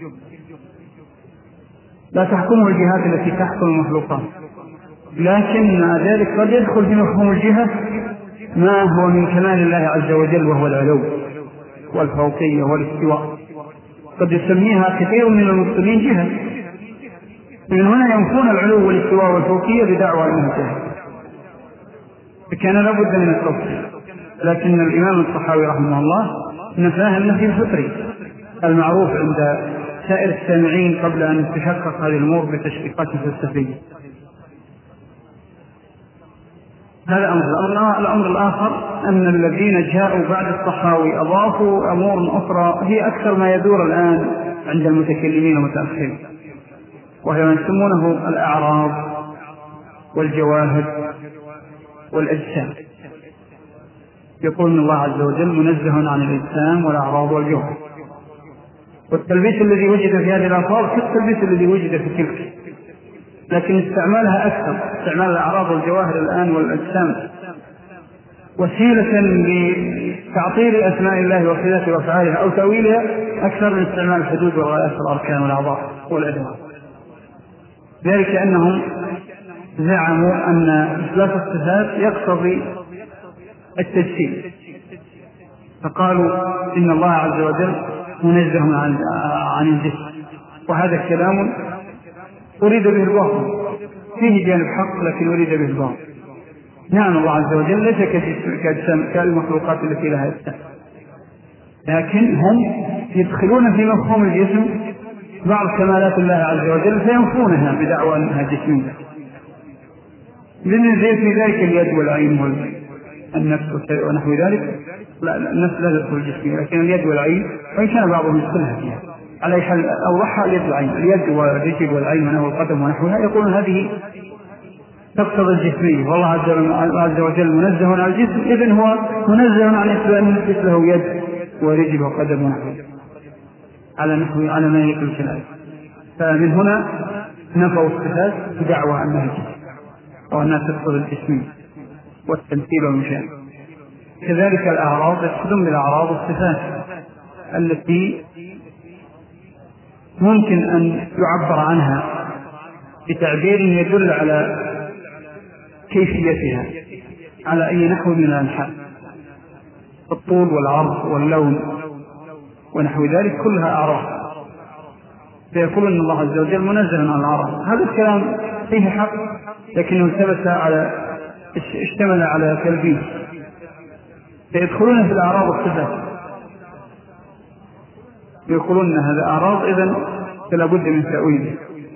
Speaker 1: لا تحكمه الجهات التي تحكم المخلوقات، لكن ذلك قد يدخل في مفهوم الجهة ما هو من كمال الله عز وجل، وهو العلو والفوقية والاستواء. قد يسميها كثير من المسلمين جهة، من هنا ينفون العلو والاستواء والفوقية بدعوى أنها جهة، فكان لابد من التفصيل. لكن الإمام الطحاوي رحمه الله نفاها النفي الفطري المعروف عند سائر السامعين قبل أن تشقق هذه الأمور بتشقيقات فلسفية. هذا أمر. الأمر الآخر أن الذين جاءوا بعد الطحاوي أضافوا أمور أخرى هي أكثر ما يدور الآن عند المتكلمين والمتأخرين، وهي ما يسمونه الأعراض والجواهر والأجسام. يقول الله عز وجل منزه عن الأجسام والأعراض والجوهر، والتلبيس الذي وجد في هذه الألفاظ كالتلبيس الذي وجد في تلك، لكن استعمالها أكثر، استعمال الأعراض والجواهر الآن والأجسام وسيلة لتعطيل أسماء الله وصفاته وأفعاله أو تأويلها أكثر من استعمال الحدود والغايات والأركان والأعضاء والأدوات. ذلك أنهم زعموا أن إثبات الصفات يقتضي التجسيم، فقالوا إن الله عز وجل منزه عن عن الجسم، وهذا كلام أريد به الباطل، فيه جانب حق لكن أريد به الباطل. نعم الله عز وجل ليس كالمخلوقات التي لها أجسام، لكن هم يدخلون في مفهوم الجسم بعض كمالات الله عز وجل فينفونها بدعوى أنها جسمية. لأن في ذلك اليد والعين والنفس ونحو ذلك، لا النفس لا تدخل الجسمية، لكن اليد والعين وإن كان بعضهم يدخلها فيها. على أي حال أوضحها اليد والعين، اليد والرجل والعين ونحو القدم ونحوها، يقولون هذه تقتضي الجسمية، والله عز وجل منزه عن الجسم، إذن هو منزه عن أن يثبت له يد ورجل وقدم ونحوه على نحو على ما يليق الكلام. فمن هنا نفوا الصفات بدعوى أنها الجسم أو أنها تقتضي الجسمية والتمثيل والمشاهد. كذلك الأعراض يقصدون بالأعراض الصفات التي ممكن أن يعبر عنها بتعبير يدل على كيفيتها على أي نحو من الأنحاء، الطول والعرض واللون ونحو ذلك، كلها أعراض. فيقول أن الله عز وجل منزه عن الأعراض. هذا الكلام فيه حق، لكنه ثبت على اشتمل على تلبيس، فيدخلون في الأعراض الصفات، يقولون أن هذا أعراض إذن فلا بد من تأويله.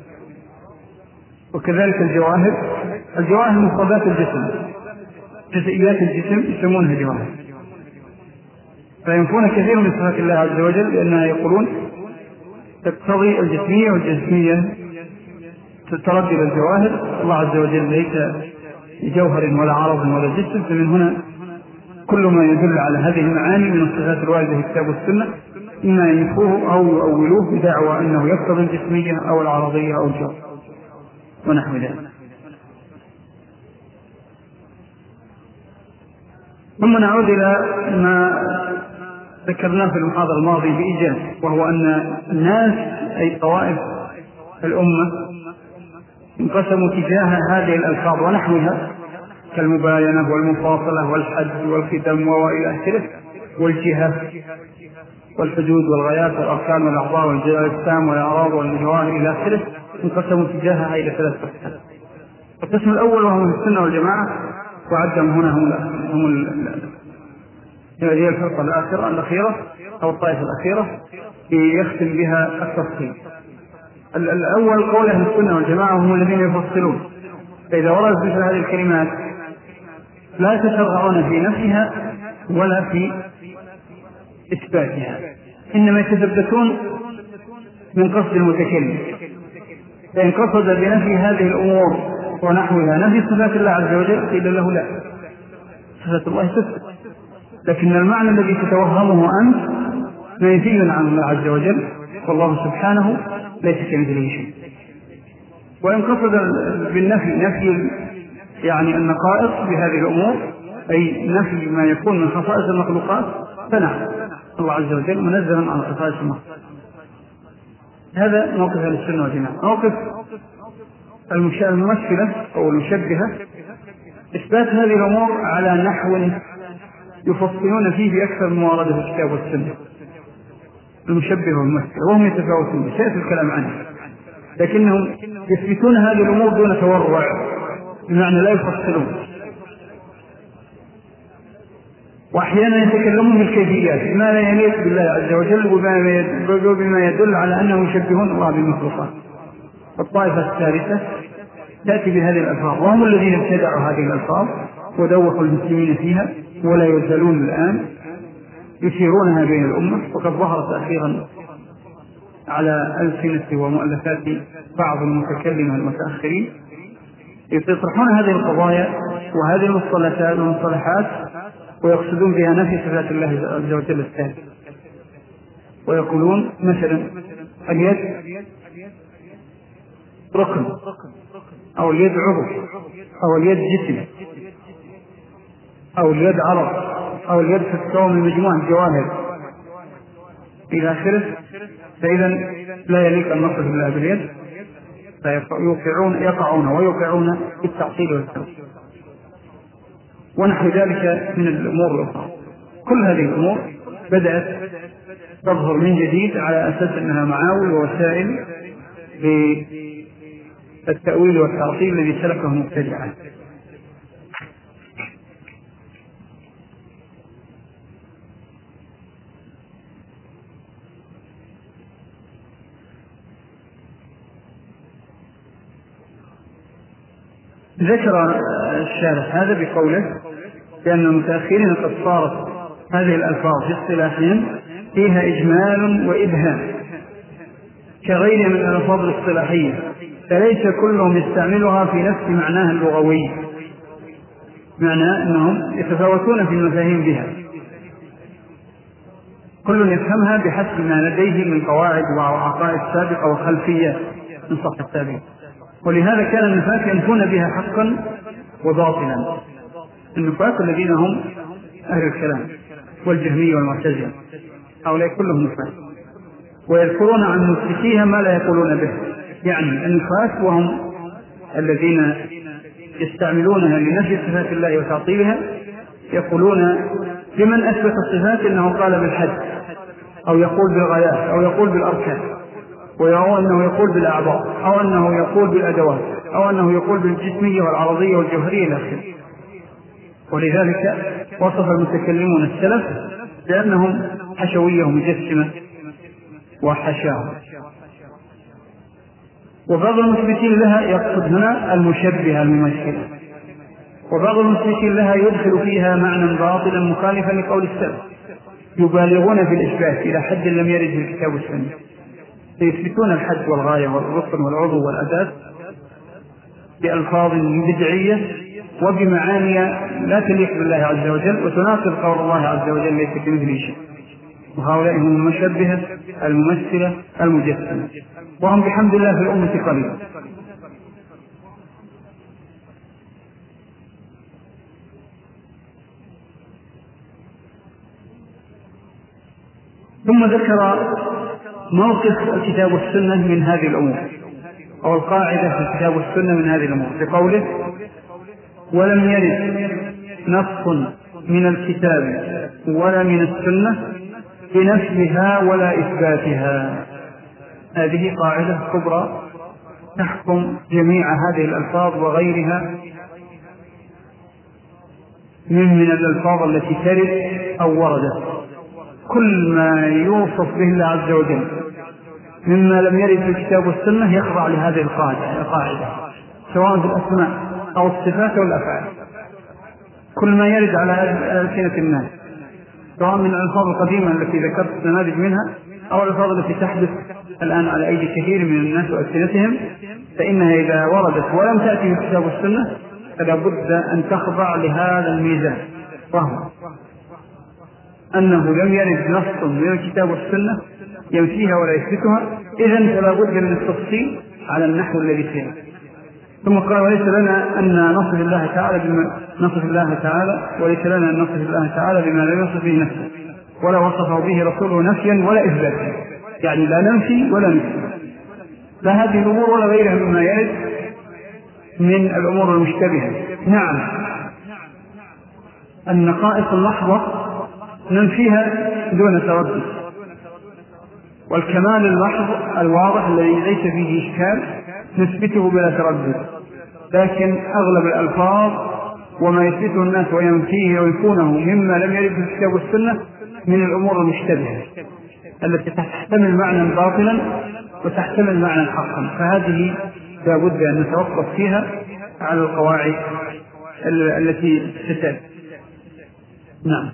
Speaker 1: وكذلك الجواهر، الجواهر مفردات الجسم، جزئيات الجسم يسمونها جواهر، فينفون كثير من صفات الله عز وجل لأنها يقولون تقتضي الجسمية، والجسمية تتردد الجواهر. الله عز وجل ليس جوهر ولا عرض ولا جسم، فمن هنا كل ما يدل على هذه المعاني من الصفات الواردة في الكتاب والسنة إما ينفوه أو يؤولوه بدعوى أنه يقتضي الجسمية أو العرضية أو الجوهر ونحو ذلك. ثم نعود إلى ما ذكرناه في المحاضرة الماضية بإيجاز، وهو أن الناس أي طوائف الأمة انقسموا تجاه هذه الألفاظ ونحوها كالمباينة والمفاصلة والحد والختم وإلى آخره، والجهة والحدود والغايات والأركان والأعضاء والأجسام والأعراض والجوارح إلى آخره، انقسموا تجاهها إلى ثلاث أقسام. القسم الأول وهم السنة والجماعة، وعدهم هنا هم هم هذه الفرقة الآخرة الأخيرة أو الطائفة الأخيرة يختم بها التفصيل. الأول قول أهل السنة والجماعة هم الذين يفصلون، فإذا وردت مثل هذه الكلمات لا يتشرعون في نفسها ولا في إثباتها، إنما يتثبتون من قصد المتكلم. فإن قصد بنفي هذه الأمور ونحوها نفي صفات الله عز وجل قيل له لا، صفات الله تثبت، لكن المعنى الذي تتوهمه أنت منفي عن الله عز وجل، والله سبحانه ليس كمثله شيء. وإن قصد بالنفي نفي يعني النقائص بهذه الأمور، أي نفي ما يكون من خصائص المخلوقات، فنعم الله عز وجل منزه عن خصائص المخلوقات. هذا موقف أهل السنة والجماعة. موقف الممثلة أو المشبهة إثبات هذه الأمور على نحو يفصلون فيه بأكثر من ورد في الكتاب والسنة. المشبهة والممثلة وهم يتفاوتون، سيأتي الكلام عنه، لكنهم يثبتون هذه الأمور دون تورع، بمعنى لا يفصلون، وأحيانا يتكلمون بالكيفيات بما لا يليق بالله عز وجل وبما يدل على أنهم يشبهون الله بالمخلوقات. الطائفة الثالثة تأتي بهذه الألفاظ، وهم الذين ابتدعوا هذه الألفاظ ودوخوا المسلمين فيها ولا يزالون الآن يثيرونها بين الأمة، وقد ظهرت أخيرا على ألسنة ومؤلفات بعض المتكلمة المتأخرين يطرحون هذه القضايا وهذه المصطلحات ويقصدون بها نفي صفات الله عز وجل الثالث، ويقولون مثلا اليد ركن أو اليد عضو أو اليد جسم أو اليد عرض أو اليد في الصوم المجموعة الجواهر إلى آخره، فإذا لا يليق أن نصف الله باليد، فيقعون يقعون ويوقعون بالتعطيل والتوحيد ونحو ذلك من الأمور الأخرى. كل هذه الأمور بدأت تظهر من جديد على أساس أنها معاول ووسائل للتأويل والتعطيل الذي سلكه مبتدعا. ذكر الشارح هذا بقوله لأن المتأخرين قد صارت هذه الألفاظ في اصطلاحهم فيها إجمال وإبهام كغيرها من الألفاظ الاصطلاحية، فليس كلهم يستعملها في نفس معناها اللغوي، معنى أنهم يتفاوتون في المفاهيم بها، كل يفهمها بحسب ما لديه من قواعد وعقائد سابقة وخلفية من صح التابعين. ولهذا كان النفاة ينفون بها حقا وباطلا، النفاة الذين هم أهل الكلام والجهمية والمعتزلة هؤلاء كلهم نفاة، ويذكرون عن مشركيها ما لا يقولون به، يعني النفاة وهم الذين يستعملونها لنفي صفات الله وتعطيلها يقولون لمن أثبت الصفات إنه قال بالحد أو يقول بالغايات أو يقول بالأركان، أو أنه يقول بالأعضاء أو أنه يقول بالأدوات أو أنه يقول بالجسمية والعرضية والجوهرية إلى آخره. ولذلك وصف المتكلمون السلف بأنهم حشوية مجسمة وحشاهم. وبعض المثبتين لها يقصد هنا المشبهة الممثلة، وبعض المثبتين لها يدخل فيها معنى باطلا مخالفا لقول السلف، يبالغون في الإثبات إلى حد لم يرد في الكتاب والسنة، فيثبتون الحد والغاية والركن والعضو والأداة بألفاظ بدعية وبمعاني لا تليق بالله عز وجل وتناقض قول الله عز وجل ليس كمثله شيء. وهؤلاء هم المشبهة الممثلة المجسمة، وهم بحمد الله في الأمة قليل. ثم ذكر موقف الكتاب والسنة من هذه الأمور، أو القاعدة في الكتاب والسنة من هذه الأمور بقوله: ولم يرد نص من الكتاب ولا من السنة بنفيها ولا إثباتها. هذه قاعدة كبرى تحكم جميع هذه الألفاظ وغيرها من من الألفاظ التي ترد أو وردت. كل ما يوصف به الله عز وجل مما لم يرد في الكتاب والسنة يخضع لهذه القاعدة، سواء في الأسماء أو الصفات والأفعال. كل ما يرد على ألسنة الناس سواء من الألفاظ القديمة التي ذكرت نماذج منها أو الألفاظ التي تحدث الآن على أيدي كثير من الناس وألسنتهم، فإنها إذا وردت ولم تأتي في الكتاب والسنة فلا بد أن تخضع لهذا الميزان، وهو أنه لم يرد نص من الكتاب والسنة ينفيها ولا يثبتها، إذن فلا بد من التفصيل على النحو الذي فيه. ثم قال: وليس لنا أن نصف الله تعالى بما نصف الله تعالى وليس لنا أن نصف الله تعالى بما لم يصف به نفسه ولا وصفه به رسوله نفيا ولا إثباتا، يعني لا ننفي ولا نثبت لا هذه الأمور ولا غيرها مما يرد من الأمور المشتبهة. نعم، النقائص اللحظة ننفيها دون تردد، والكمال اللحظ الواضح الذي ليس فيه إشكال نثبته بلا تردد، لكن أغلب الألفاظ وما يثبته الناس وينفيه ويكونه مما لم يرد في الكتاب والسنة من الأمور المشتبهة التي تحتمل معنى باطلا وتحتمل معنى حقا، فهذه لا بد أن نتوقف فيها على القواعد التي تتأتي. نعم.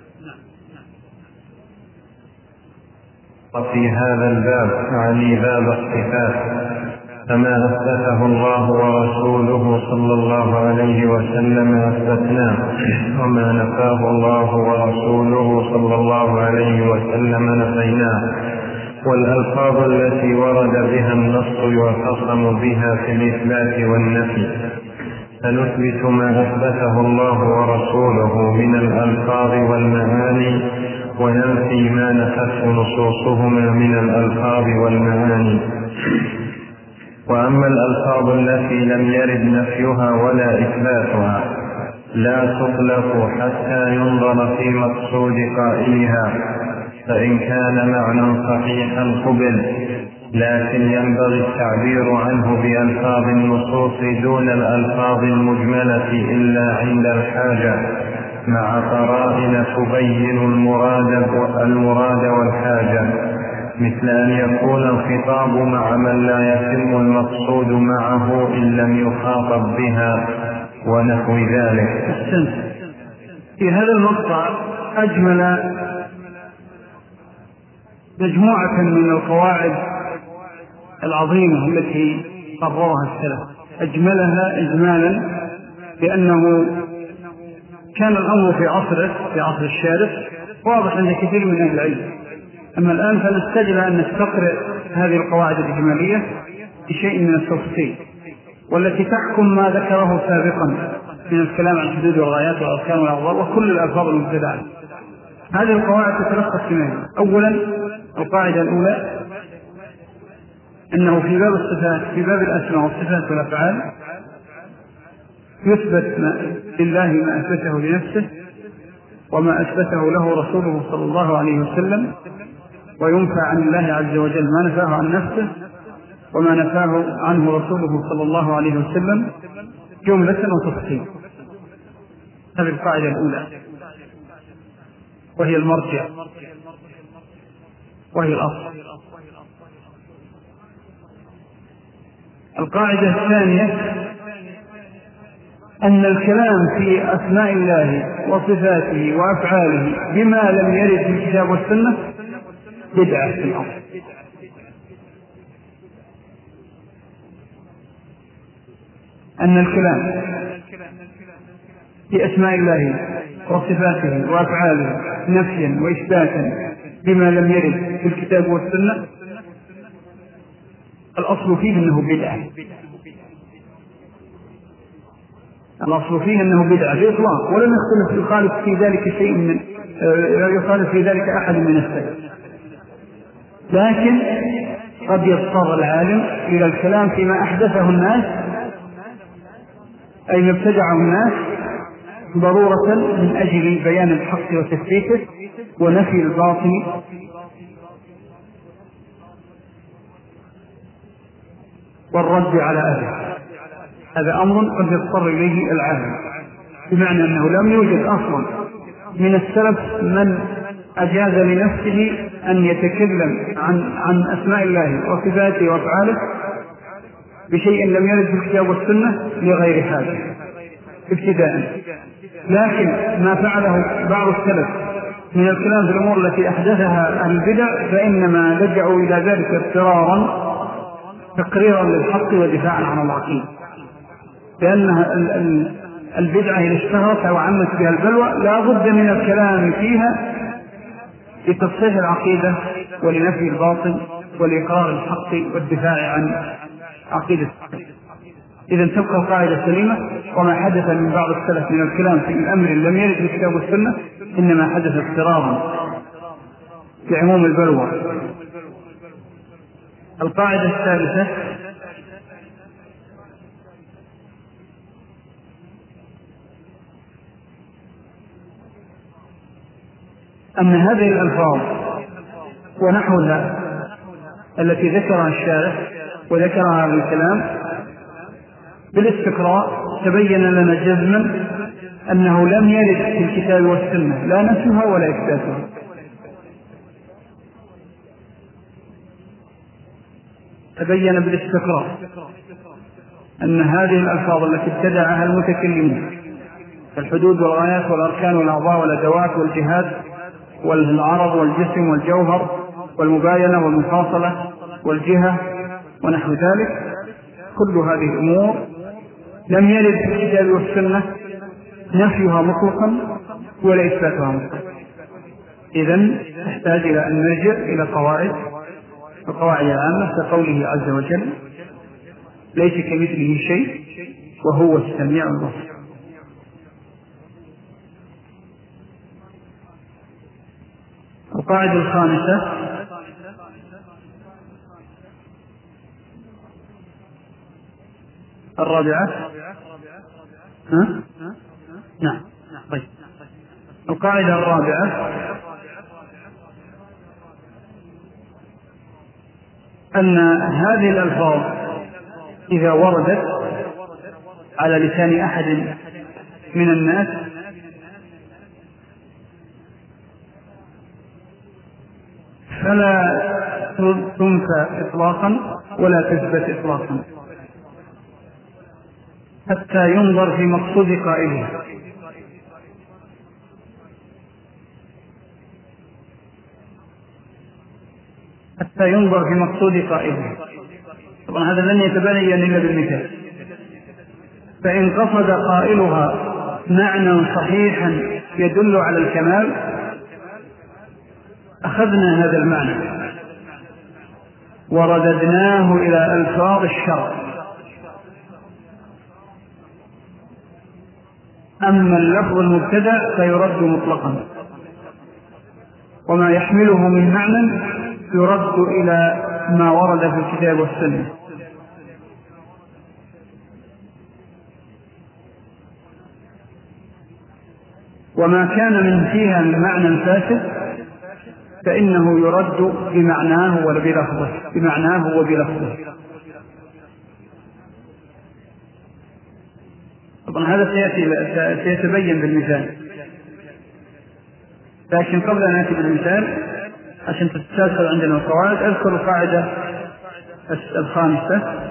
Speaker 2: وفي هذا الباب أعني باب الصفات فما أثبته الله ورسوله صلى الله عليه وسلم أثبتناه، وما نفاه الله ورسوله صلى الله عليه وسلم نفيناه. والألفاظ التي ورد بها النص يعتصم بها في الإثبات والنفي، فنثبت ما أثبته الله ورسوله من الألفاظ والمعاني، وننفي ما نفته نصوصهما من الألفاظ والمعاني. وأما الألفاظ التي لم يرد نفيها ولا إثباتها لا تطلق حتى ينظر في مقصود قائلها، فإن كان معنى صحيحا قبل، لكن ينبغي التعبير عنه بألفاظ النصوص دون الألفاظ المجملة إلا عند الحاجة، مع قرائن تبين المراد المراد والحاجة، مثل أن يكون الخطاب مع من لا يتم المقصود معه إن لم يخاطب بها، ونحو ذلك.
Speaker 1: أحسنت. في هذا المقطع أجمل مجموعة من القواعد العظيمة التي قررها السلف، أجملها إجمالا، لأنه كان الأمر في عصره في عصر الشارع واضح عند كثير من أهل العلم. أما الآن فنستجل أن نستقرئ هذه القواعد الإجمالية بشيء من التفصيل، والتي تحكم ما ذكره سابقا من الكلام عن الحدود والغايات والأركان والأعضاء وكل الألفاظ المبتدعة. هذه القواعد تتلخص في أولا القاعدة الأولى أنه في باب الصفات في باب الأسماء والصفات والأفعال يثبت لله ما أثبته لنفسه وما أثبته له رسوله صلى الله عليه وسلم، وينفى عن الله عز وجل ما نفاه عن نفسه وما نفاه عنه رسوله صلى الله عليه وسلم جملة وتفصيل. هذه القاعدة الأولى وهي المرجع وهي الأصل. القاعدة الثانية أن الكلام في أسماء الله وصفاته وأفعاله بما لم يرد في الكتاب والسنة بدعة في الأصل. أن الكلام في أسماء الله وصفاته وأفعاله نفيا وإثباتا بما لم يرد في الكتاب والسنة الأصل فيه أنه بدعة. الأصل فيه أنه بدعة بإطلاق، ولم يختلف يخالف في ذلك شيء من يخالف في ذلك أحد من السلف، لكن قد يضطر العالم إلى الكلام فيما أحدثه الناس أي ما ابتدعه الناس ضرورة من أجل بيان الحق وتثبيته ونفي الباطل والرد على أهله. هذا أمر قد يضطر إليه العالم، بمعنى أنه لم يوجد أصلا من السلف من أجاز لنفسه أن يتكلم عن, عن أسماء الله وصفاته وأفعاله بشيء لم يرد في الكتاب والسنة لغير حاجة ابتداء. لكن ما فعله بعض السلف من الكلام في الأمور التي أحدثها البدع فإنما لجأوا إلى ذلك اضطرارا تقريرا للحق ودفاعا عن العقيدة، لأن البدعة إذا اشتهرت أو عمت بها البلوى لا بد من الكلام فيها لتصحيح العقيدة ولنفي الباطل ولإقرار الحق والدفاع عن عقيدة. إذا تبقى القاعدة سليمة، وما حدث من بعض السلف من الكلام في الأمر لم يرد في الكتاب والسنة إنما حدث اضطرارا لعموم البلوى. القاعدة الثالثة أن هذه الألفاظ ونحوها التي ذكرها الشارع وذكرها في الكلام بالاستقراء تبين لنا جزما أنه لم يرد في الكتاب والسنة لا نفيها ولا إثباتها. تبين بالاستقراء أن هذه الألفاظ التي ابتدعها المتكلمون الحدود والغايات والأركان والأعضاء والأدوات والجهات والعرض والجسم والجوهر والمباينة والمفاصلة والجهة ونحو ذلك، كل هذه الأمور لم يرد في الكتاب والسنة نفيها مطلقا ولا إثباتها مطلقا. إذن تحتاج إلى أن نرجع إلى قواعد القواعد العامة كقوله عز وجل ليس كمثله شيء وهو السميع البصير. القاعدة الخامسة الرابعة ها؟ نعم طيب. القاعدة الرابعة أن هذه الألفاظ إذا وردت على لسان أحد من الناس فلا تنفى إطلاقا ولا تثبت إطلاقا، حتى ينظر في مقصود قائله، حتى ينظر في مقصود قائله. طبعا هذا لن يتبين إلا بالمثال. فإن قصد قائلها معنى صحيحا يدل على الكمال أخذنا هذا المعنى ورددناه إلى ألفاظ الشرع. أما اللفظ المبتدأ فيرد مطلقا، وما يحمله من معنى يرد إلى ما ورد في الكتاب والسنة. وما كان من فيها من معنى فاسد فإنه يرد بمعناه وبلفظه بمعناه وبلفظه. طبعا هذا سيأتي سيتبين بالمثال، لكن قبل أن نأتي بالمثال عشان تتسلسل عندنا القواعد أذكر القاعدة الخامسة: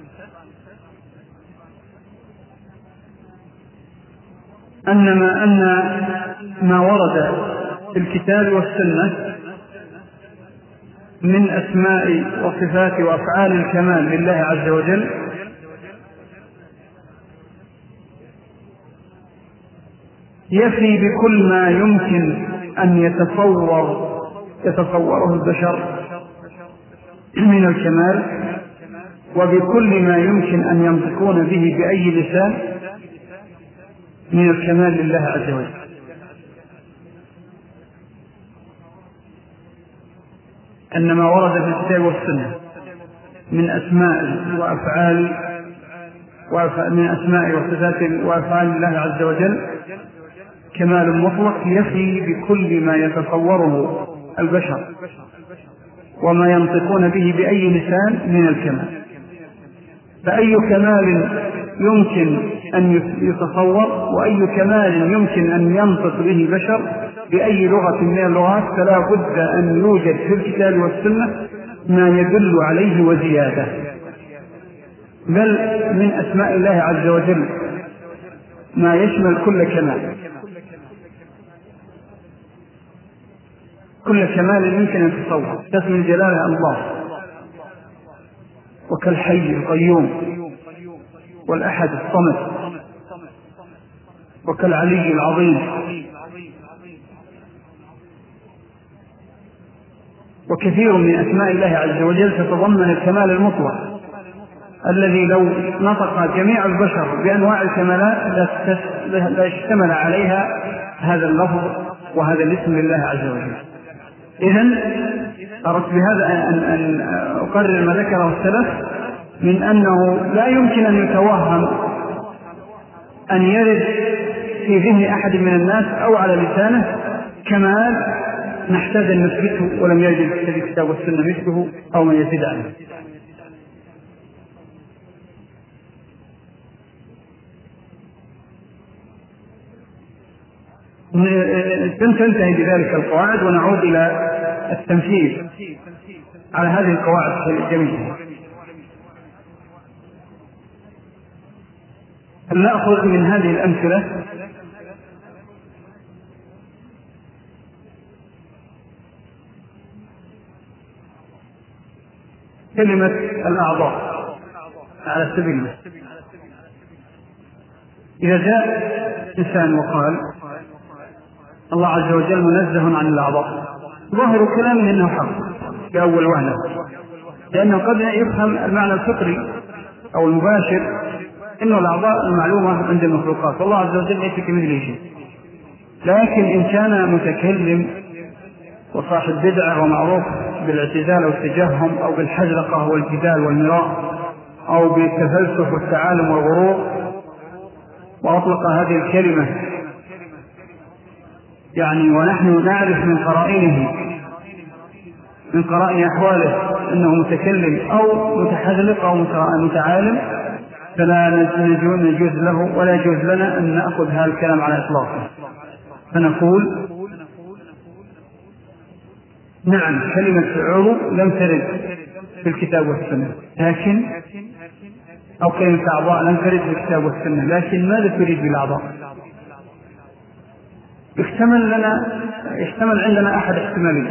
Speaker 1: أن ما أن ما ورد في الكتاب والسنة من أسماء وصفات وأفعال الكمال لله عز وجل يفي بكل ما يمكن أن يتصور يتصوره البشر من الكمال، وبكل ما يمكن أن ينطقون به بأي لسان من الكمال لله عز وجل. أن ما ورد في الكتاب والسنة من أسماء وأفعال من أسماء وصفات وأفعال الله عز وجل كمال مطلق يفي بكل ما يتصوره البشر وما ينطقون به بأي لسان من الكمال. فأي كمال يمكن أن يتصور وأي كمال يمكن أن ينطق به البشر بأي لغة من اللغات فلا بد أن يوجد في الكتاب والسنة ما يدل عليه وزيادة. بل من أسماء الله عز وجل ما يشمل كل كمال، كل كمال يمكن أن يتصور. تسمى الجلالة الله، وكالحي القيوم، والأحد الصمد، وكالعلي العظيم، وكثير من أسماء الله عز وجل تتضمن الكمال المطلق الذي لو نطق جميع البشر بأنواع الكمالات لا اشتمل عليها هذا اللفظ وهذا الاسم لله عز وجل. إذن أردت بهذا أن أقرر ما ذكره السلف من أنه لا يمكن أن يتوهم أن يرد في ذهن أحد من الناس أو على لسانه كمال نحتاج أن نثبته ولم يجد في الكتاب والسنة مثله أو ما يزيد عنه. تنتهي بذلك القواعد ونعود إلى التمثيل على هذه القواعد الجميلة. نأخذ من هذه الأمثلة كلمة الأعضاء على سبيل المثال. إذا جاء إنسان وقال الله عز وجل منزه عن الأعضاء، ظاهر كلامه أنه حق بأول وهلة، لأنه قد يفهم المعنى الفطري أو المباشر إنه الأعضاء المعلومة عند المخلوقات والله عز وجل ليس كمثله شيء. لكن إن كان متكلم وصاحب بدعة ومعروف بالاعتزال أو التجهم أو بالحزلقة والجدال والمراء أو بالتفلسف والتعالم والغرور وأطلق هذه الكلمة يعني ونحن نعرف من قرائنه من قرائن أحواله أنه متكلم أو متحزلق أو متعالم فلا نجوز له ولا يجوز لنا أن نأخذ هذا الكلام على إطلاقه. فنقول نعم كلمة عضو لم ترد في الكتاب والسنة، لكن أو كلمة أعضاء لم ترد في الكتاب والسنة، لكن ماذا تريد بالأعضاء؟ يحتمل لنا يحتمل عندنا أحد احتمالين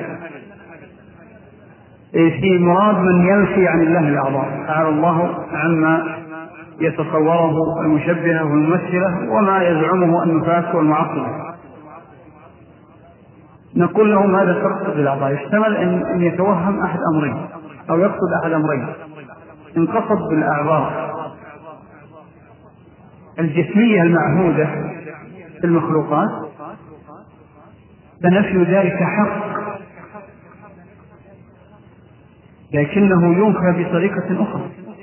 Speaker 1: في مراد من ينفي عن الله الأعضاء، تعالى الله عما يتصوره المشبهة والممثلة وما يزعمه النفاس والمعطلة. نقول له ماذا تقصد بالأعضاء؟ يحتمل أن يتوهم أحد أمرين أو يقصد أحد أمرين. إن قصد بالأعضاء الجسمية المعهودة في المخلوقات فنفي ذلك حق، لكنه ينفى بطريقة أخرى،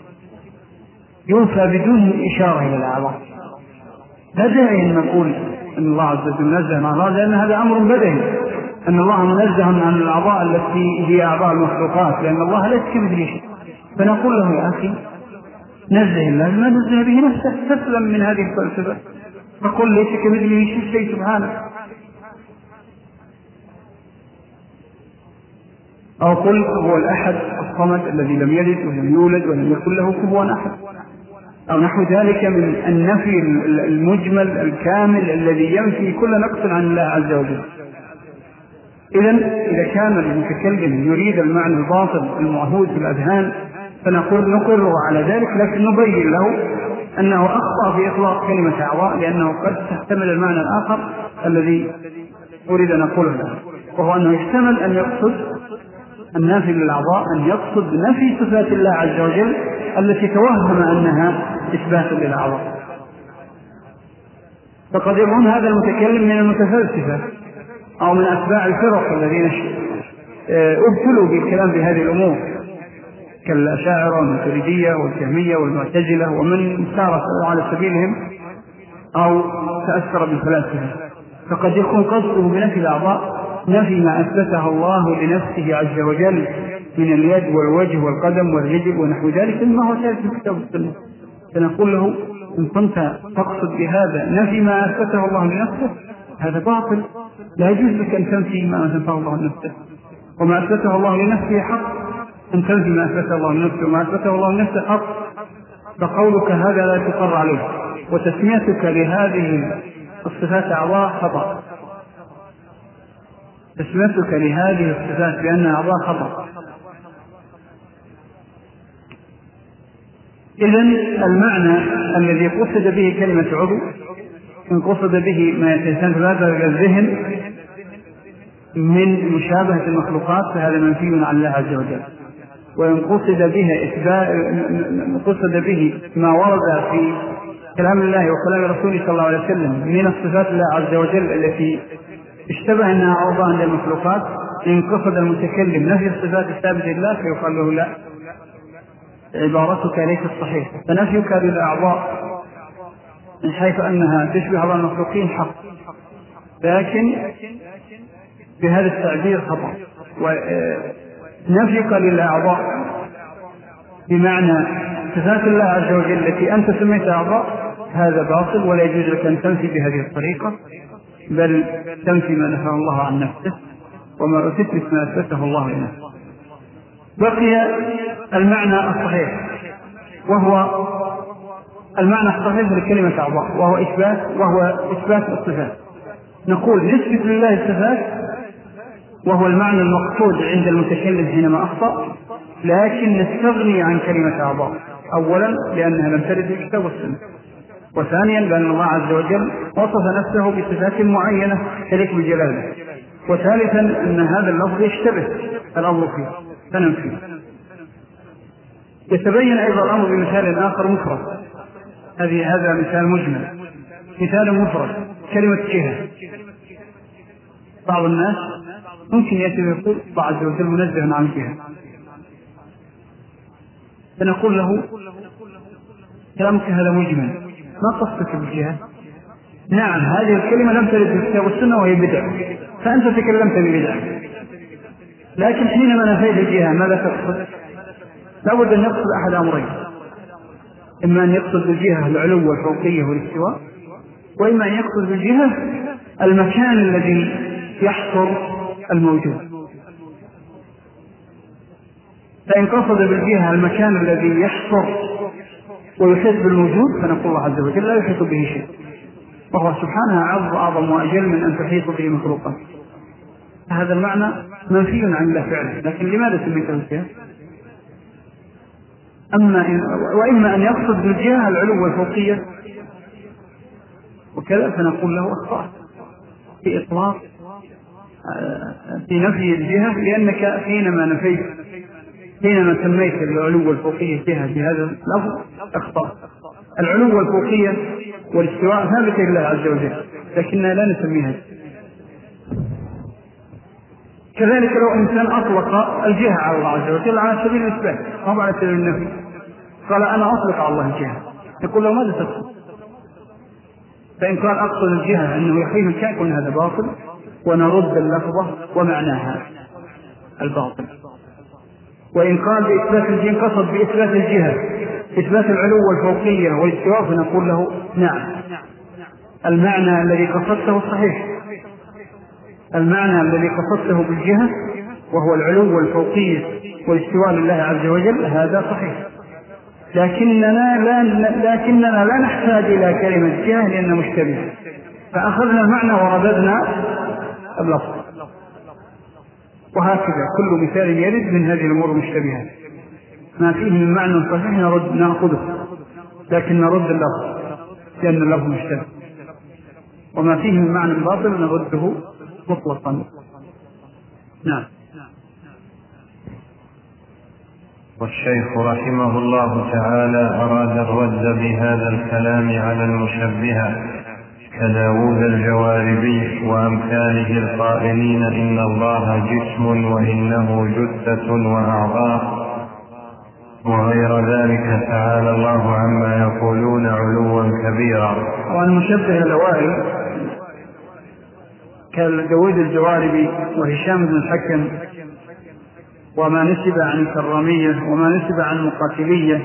Speaker 1: ينفى بدون إشارة إلى الأعضاء. لا داعي أن نقول أن الله عز وجل منزه عن الأعضاء، لأن هذا أمر بديهي أن الله منزه عن الأعضاء التي هي أعضاء المخلوقات، لأن الله ليس كمثله شيء. فنقول له يا أخي نزه الله ما نزه به نفسه، تسلم من هذه الفلسفة، فقل ليس كمثله شيء سبحانه. أو قل هو الأحد الصمد الذي لم يلد ولم يولد ولم يكن له كفوا أحد، أو نحو ذلك من النفي المجمل الكامل الذي ينفي كل نقص عن الله عز وجل. إذن إذا كان المتكلم يريد المعنى الباطل المعهود في الأذهان فنقول نقر على ذلك، لكن نبين له أنه أخطأ في إطلاق كلمة أعضاء، لأنه قد تحتمل المعنى الآخر الذي أريد أن نقوله له، وهو أنه يحتمل أن يقصد النافي للأعضاء أن يقصد نفي صفات الله عز وجل التي توهم أنها إثبات للأعضاء. فقد يكون هذا المتكلم من المتفلسفة أو من أتباع الفرق الذين ابتلوا بالكلام بهذه الأمور كالأشاعرة والماتريدية والجهمية والمعتزلة ومن سار على سبيلهم أو تأثر بالفلاسفة. فقد يكون قصده بنفي الأعضاء نفي ما أثبته الله لنفسه عز وجل من اليد والوجه والقدم والرجل ونحو ذلك مما هو ثابت في الكتاب والسنة. فنقول له إن كنت تقصد بهذا نفي ما أثبته الله لنفسه هذا باطل، لا يجوز لك أن تنفي ما أثبته الله لنفسه، وما أثبته الله لنفسه حق، أن تنفي ما أثبته الله لنفسه وما أثبته الله لنفسه حق. فقولك هذا لا تقر عليه، وتسميتك لهذه الصفات أعضاء خطأ، تسميتك لهذه الصفات بأنها أعضاء خطأ. إذن المعنى الذي قصد به كلمة عضو إن قصد به ما يتسبب الذهن من مشابهة المخلوقات فهذا منفي عن الله عز وجل. وإن قصد به إثبات قصد به ما ورد في كلام الله وكلام رسوله صلى الله عليه وسلم من الصفات الله عز وجل التي اشتبه أنها أعضاء عند المخلوقات، إن قصد المتكلم نفي الصفات الثابتة لله فيقال له لا، عبارتك ليست صحيحة، فنفيك للأعضاء من حيث أنها تشبه أعضاء المخلوقين حق، لكن بهذا التعبير خطأ. ونفيك للأعضاء بمعنى صفات الله عز وجل التي أنت سميت أعضاء هذا باطل، ولا يجوز لك أن تنفي بهذه الطريقة، بل تنفي ما نفى الله عن نفسه وما أثبت ما أثبته الله لنفسه. بقي المعنى الصحيح وهو المعنى الصحيح لكلمة أعضاء، وهو إثبات وهو إثبات الصفات. نقول نثبت لله الصفات وهو المعنى المقصود عند المتكلم حينما أخطأ، لكن نستغني عن كلمة أعضاء، أولا لأنها لم ترد في الكتاب والسنة، وثانيا لأن الله عز وجل وصف نفسه بصفات معينة تليق بجلاله، وثالثا أن هذا اللفظ يشتبه الأمر فيه فننفيه. يتبين أيضا الأمر بمثال آخر مفرد، هذه هذا مثال مجمل. مثال مفرد كلمة جهة، بعض الناس ممكن يأتي ويقول الله عز وجل منزه عن الجهة، فنقول له كلامك هذا مجمل، ما قصدك بالجهة؟ نعم هذه الكلمة لم ترد في الكتاب والسنة وهي بدعة، فأنت تكلمت ببدعة، لكن حينما نفيت الجهة ماذا تقصد؟ لابد أن يقصد أحد أمرين، إما أن يقصد بالجهة العلو والفوقية والاستواء، وإما أن يقصد بالجهة المكان الذي يحصر الموجود. فإن قصد بالجهة المكان الذي يحصر ويحيط بالموجود، فنقول الله عز وجل لا يحيط به شيء، وهو سبحانه أعظم وأعظم وأجل من أن تحيط به مخلوقا. هذا المعنى منفي عن الله فعلا، لكن لماذا سميته الجهة؟ أما إن وإما أن يقصد بالجهة العلو والفوقية وكذا، فنقول له أخطأت في إطلاق في نفي الجهة، لأنك حينما نفيت حينما سميت العلو والفوقية جهة بهذا اللفظ أخطأت. العلو والفوقية والاستواء ثابت لله عز وجل، لكننا لا نسميها. كذلك لو إنسان أطلق الجهة على الله عز وجل على سبيل الإثبات أو على سبيل النفي، قال أنا أطلق على الله الجهة، يقول له ماذا تقصد؟ فإن قال أقصد الجهة أنه يحيي الكائن، يكون هذا باطل، ونرد اللفظة ومعناها الباطل. وإن قال بإثبات الجهة قصد بإثبات الجهة إثبات العلو والفوقية والاستواء، فنقول له نعم، المعنى الذي قصدته صحيح، المعنى الذي قصدته بالجهة وهو العلو والفوقية والاستواء لله عز وجل هذا صحيح، لكننا لا, لكننا لا نحتاج إلى كلمة جهة لأنها مشتبهة، فأخذنا المعنى ورددنا اللفظ. وهكذا كل مثال يرد من هذه الأمور المشتبهة، ما فيه من معنى صحيح نرد نأخذه، لكن نرد اللفظ لأن اللفظ مشتبه، وما فيه من معنى باطل نرده مطلقا. نعم.
Speaker 2: والشيخ رحمه الله تعالى أراد الرد بهذا الكلام على المشبهة كداود الجواربي وأمثاله القائلين إن الله جسم وإنه جثة وأعضاء وغير ذلك، تعالى الله عما يقولون علوا كبيرا.
Speaker 1: والمشبه الأوائل كداود الجواربي وهشام بن الحكم وما نسب عن الكرامية وما نسب عن المقاتلية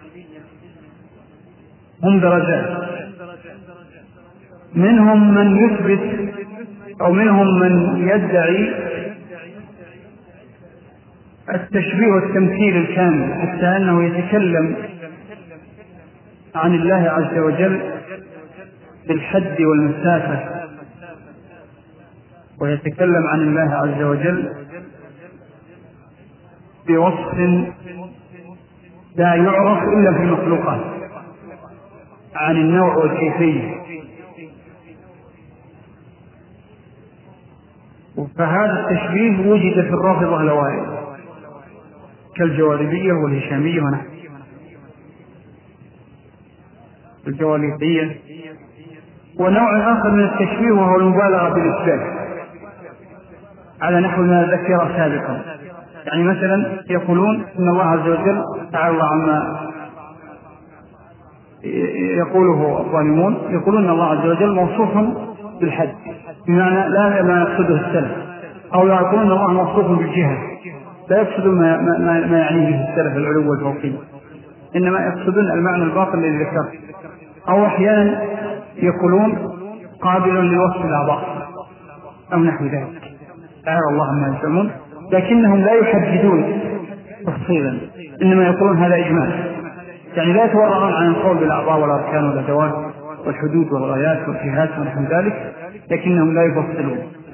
Speaker 1: هم درجات، منهم من يثبت أو منهم من يدعي التشبيه والتمثيل الكامل، حتى أنه يتكلم عن الله عز وجل بالحد والمسافة، ويتكلم عن الله عز وجل بوصف لا يعرف إلا في المخلوقات عن النوع والكيفية. فهذا التشبيه وجد في الرافضة الأوائل كالجواربية والهشامية ونحن الجواليقية. ونوع آخر من التشبيه وهو المبالغة بالإثبات على نحو ما ذكر سابقا، يعني مثلا يقولون إن الله عز وجل تعالى عما يقوله الظالمون، يقولون إن الله عز وجل موصوف بالحد، بمعنى لا ما يقصده السلف، أو يقولون إن الله موصوف بالجهة لا يقصدون ما, ما, ما يعنيه به السلف العلو والفوقية، إنما يقصدون المعنى الباطل الذي ذكرته. أو أحيانا يقولون قابل لوصف الأعضاء أو نحو ذلك، تعالى الله عما يزعمون، لكنهم لا يحددون تفصيلا، إنما يقولون هذا إجمال، يعني لا يتورعون عن القول بالأعضاء والأركان والأدوات والحدود والغايات والجهات ونحو ذلك، لكنهم لا يفصلون.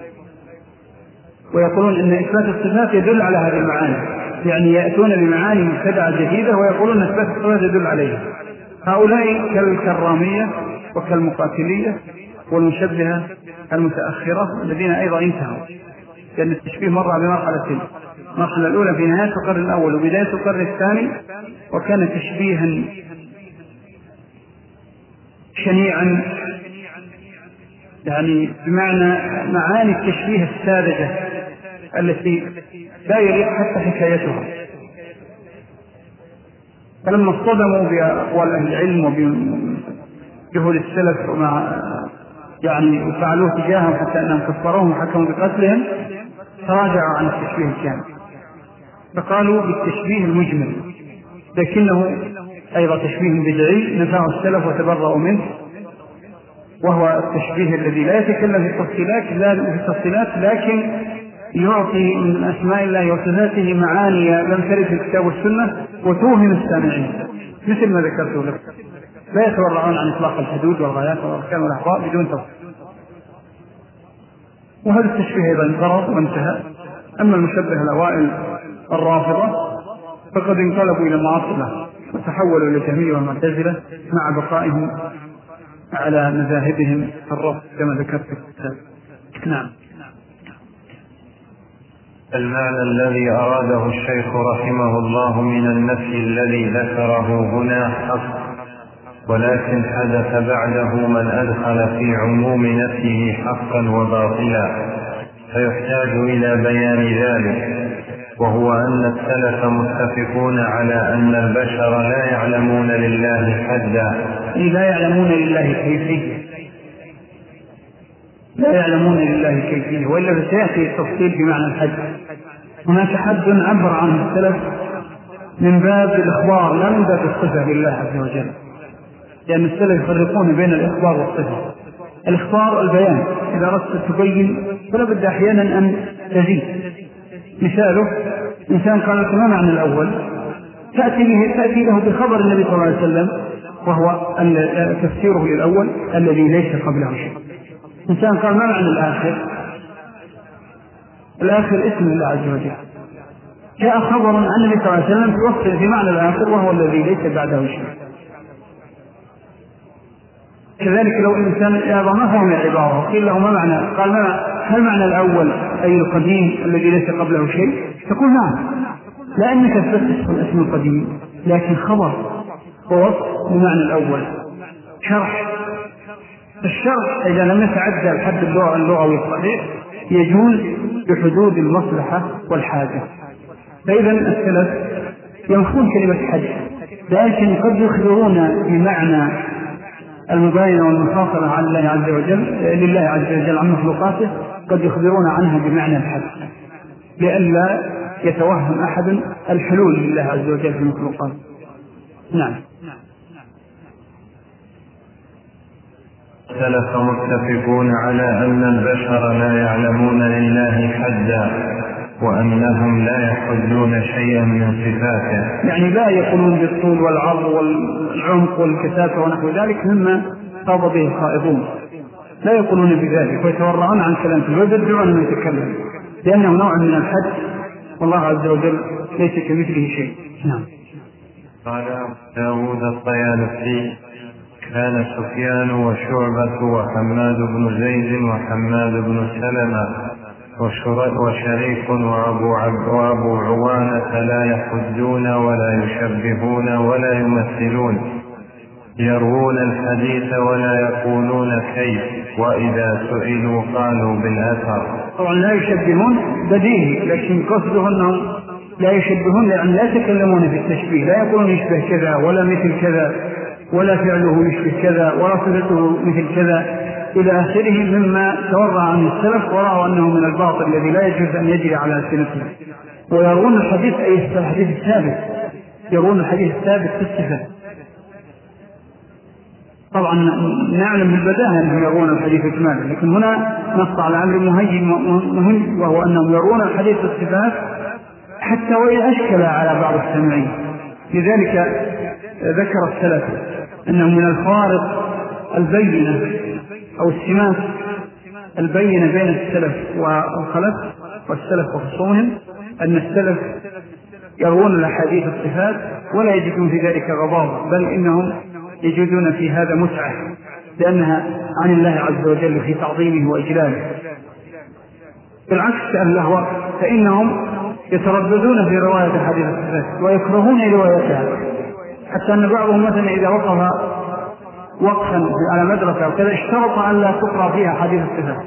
Speaker 1: ويقولون إن إثبات الصفات يدل على هذه المعاني، يعني يأتون بمعاني مبتدعة جديدة ويقولون إن إثبات الصفات يدل عليها. هؤلاء كالكرامية وكالمقاتلية والمشبهة المتأخرة الذين أيضا انتهوا، لأن التشبيه مر بمرحلتين، المرحلة الأولى في نهاية القرن الأول وبداية القرن الثاني، وكان تشبيها شنيعا، يعني بمعنى معاني التشبيه الساذجة التي لا يليق حتى حكايتها. فلما اصطدموا بأقوال أهل العلم وبجهود السلف ومع يعني فعلوه تجاههم حتى أنهم كفروهم وحكموا بقتلهم، تراجعوا عن التشبيه الكامل، فقالوا بالتشبيه المجمل، لكنه أيضا تشبيه بدعي نفاه السلف وتبرأوا منه، وهو التشبيه الذي لا يتكلم في التفصيلات لا في التفصيلات لكن يعطي من أسماء الله وصفاته معاني لم ترد في الكتاب والسنة وتوهم السامعين، مثل ما ذكرته لك، لا يتورعون عن إطلاق الحدود والغايات والأركان والأحقاء بدون توصيف. وهذا التشبيه أيضا انقرض وانتهى. أما المشبه الأوائل الرافضة فقد انقلبوا إلى المعطلة وتحولوا إلى الجهمية والمعتزلة مع بقائهم على مذاهبهم الرفض كما ذكرت في الكتاب. نعم.
Speaker 2: المعنى الذي أراده الشيخ رحمه الله من النفي الذي ذكره هنا حق، ولكن حدث بعده من أدخل في عموم نفيه حقا وباطلا، فيحتاج إلى بيان ذلك، وهو أن السلف متفقون على أن البشر لا يعلمون لله حدا،
Speaker 1: لا يعلمون لله كيفية، لا يعلمون لله كيفية، وإلا سيأتي التفصيل بمعنى الحد. هناك حد عبر عنه السلف من باب الإخبار لا من باب الصفة لله عز وجل، لأن السلف يفرقون بين الإخبار والصفة. الإخبار البيان، إذا أردت تبين فلا بد أحيانا أن تزيد. مثاله إنسان قال لك ما معنى الأول، تأتي به تأتي له بخبر النبي صلى الله عليه وسلم وهو تفسيره للأول الذي ليس قبله شيء. إنسان قال ما معنى الآخر، الآخر اسم الله عز وجل، جاء خبر عن النبي صلى الله عليه وسلم توصل في معنى الآخر وهو الذي ليس بعده شيء. كذلك لو الإنسان إذا ما فهم العبارة قيل له ما معنى، قال ما هل معنى الأول أي القديم الذي ليس قبله شيء، تقول نعم، لا أنك تفسر الاسم القديم، لكن خبر ووصف بمعنى الأول. شرح، الشرح إذا لم يتعدى الحد اللغوي الصحيح يجوز بحدود المصلحة والحاجة. فإذا السلف ينفون كلمة حد، لكن قد يخبرون بمعنى المباينة والمفاصلة عن الله عز وجل لله عز وجل عن مخلوقاته، قد يخبرون عنها بمعنى الحد لئلا يتوهم أحد الحلول لله عز وجل في المخلوقات. نعم.
Speaker 2: السلف متفقون على أن البشر لا يعلمون لله حدا، وأنهم لا يحدون شيئا من صفاته،
Speaker 1: يعني لا يقولون بالطول والعرض والعمق والكثافة ونحو ذلك مما خاض به الخائضون، لا يقولون بذلك ويتورعون عن كلامه ويبدعون من يتكلم، لأنه نوع من الحد، والله عز وجل ليس كمثله شيء. نعم.
Speaker 2: قال داود الطيالسي: كان سفيان وشعبة وحماد بن زيد وحماد بن سلمة وشريك وأبو, وأبو عوانة لا يحدون ولا يشبهون ولا يمثلون، يروون الحديث ولا يقولون كيف، وإذا سئلوا قالوا بالأثر.
Speaker 1: طبعا لا يشبهون بديهي، لكن قصده أنهم لا يشبهون لأن لا يتكلمون في التشبيه، لا يقولون يشبه كذا ولا مثل كذا ولا فعله يشبه كذا ولا صفته مثل كذا إلى آخره مما تورع عن السلف ورأوا أنه من الباطل الذي لا يجوز أن يجري على ألسنتهم. ويرون الحديث أي الحديث الثابت، يرون الحديث الثابت في الصفة. طبعا نعلم بالبداهة أنهم يرون الحديث إكمالا، لكن هنا نص على أمر مهم وهو أنهم يرون الحديث الصفات حتى وإن أشكل على بعض السامعين. لذلك ذكر السلف أنه من الفارق البينة أو السمات البينة بين السلف والخلف والسلف وخصومهم أن السلف يرون الأحاديث الصفات ولا يجدون في ذلك غضاضة، بل إنهم يجدون في هذا متعة لأنها عن الله عز وجل في تعظيمه وإجلاله. بالعكس اللهو فإنهم يترددون في رواية حديث الصفات ويكرهون روايتها، حتى أن بعضهم مثلا إذا وقف وقفا على مدرسة أو كذا اشترط أن لا تقرأ فيها حديث الصفات.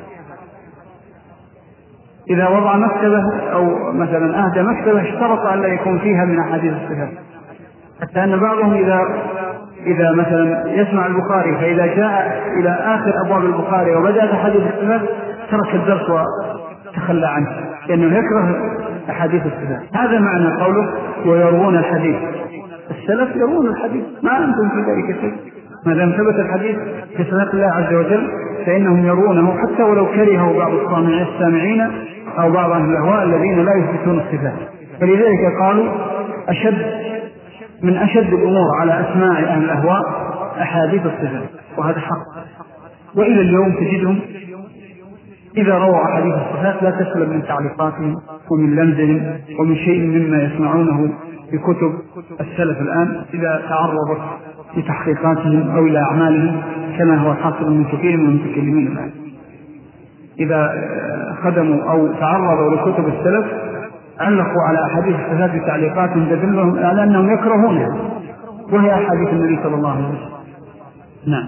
Speaker 1: إذا وضع مكتبة أو مثلا أهدى مكتبة اشترط أن لا يكون فيها من أحاديث الصفات، حتى أن بعضهم إذا إذا مثلا يسمع البخاري فإذا جاء إلى آخر أبواب البخاري وبدأت حديث الصفات ترك الدرس وتخلى عنه لأنه يكره أحاديث الصفات. هذا معنى قوله ويروون الحديث. السلف يرون الحديث، ما أنتم في ذلك شيء، ما دام ثبت الحديث في صفات الله عز وجل فإنهم يرونه حتى ولو كرهه بعض السامعين أو بعض أهل الأهواء الذين لا يثبتون الصفات. فلذلك قالوا أشد من أشد الأمور على أسماع أهل الأهواء أحاديث الصفات، وهذا حق. وإلى اليوم تجدهم إذا رووا أحاديث الصفات لا تسلم من تعليقاتهم ومن لمزهم ومن شيء مما يسمعونه في كتب السلف الآن إذا تعرضت لتحقيقاتهم أو إلى أعمالهم، كما هو حاصل من كثير من المتكلمين الآن إذا خدموا أو تعرضوا لكتب السلف علقوا على أحاديث الصفات بتعليقاتهم تدلهم على أنهم يكرهونها، وهي أحاديث النبي صلى الله عليه وسلم. نعم.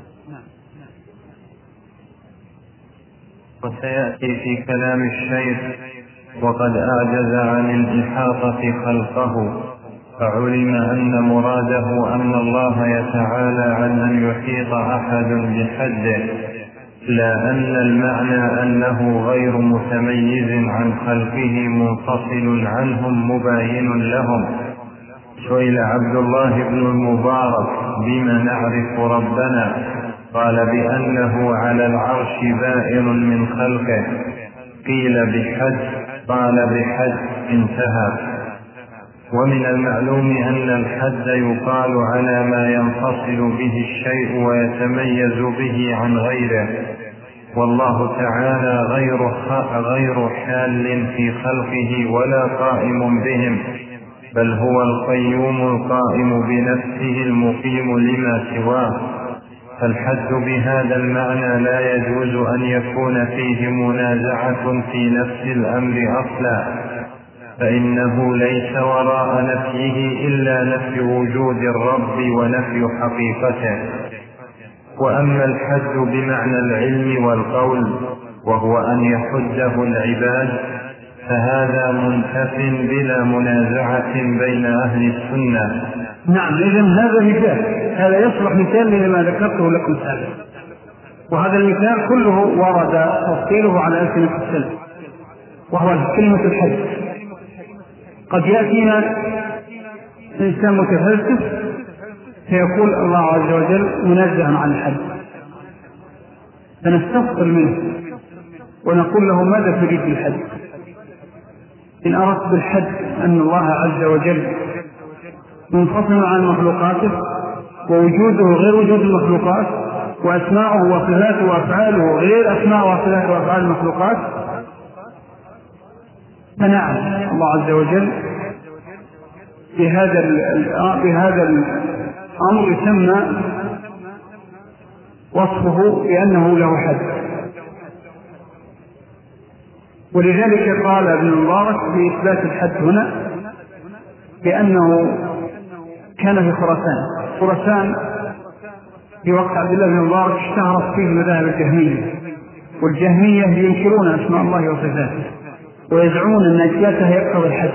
Speaker 2: وسيأتي في كلام الشيخ وقد أعجز عن الإحاطة خلقه، فعلم أن مراده أن الله يتعالى عن أن يحيط أحد بحده، لا أن المعنى أنه غير متميز عن خلقه منفصل عنهم مباين لهم. سئل عبد الله بن المبارك بما نعرف ربنا؟ قال بأنه على العرش بائن من خلقه. قيل بحد؟ قال بحد، انتهى. ومن المعلوم أن الحد يقال على ما ينفصل به الشيء ويتميز به عن غيره، والله تعالى غير غير حال في خلقه ولا قائم بهم، بل هو القيوم القائم بنفسه المقيم لما سواه. فالحد بهذا المعنى لا يجوز أن يكون فيه منازعة في نفس الأمر أصلا، فإنه ليس وراء نفيه إلا نفي وجود الرب ونفي حقيقته. وأما الحد بمعنى العلم والقول وهو أن يحده العباد فهذا منتف بلا منازعة بين أهل السنة.
Speaker 1: نعم، إذن هذا مثال، هذا يصلح مثال لما ذكرته لكم سابقا، وهذا المثال كله ورد تفصيله على ألسنة السلف، وهو كلمة الحد. قد يأتينا إنسان متفلسف فيقول الله عز وجل منزه عن الحد، فنستفصل منه ونقول له ماذا تريد بالحد؟ إن أردت بالحد أن الله عز وجل منفصل عن مخلوقاته ووجوده غير وجود المخلوقات، وأسماعه وصفاته وأفعاله غير أسماء وصفاته وأفعال المخلوقات، فنعم الله عز وجل بهذا بهذا الأمر يسمى وصفه بأنه له حد. ولذلك قال ابن المبارك في إثبات الحد هنا بأنه كان في خراسان. خراسان في وقت عبد الله بن المبارك اشتهرت فيه مذاهب الجهمية، والجهمية ينكرون أسماء الله وصفاته ويزعمون أن إثباتها يقتضي الحد،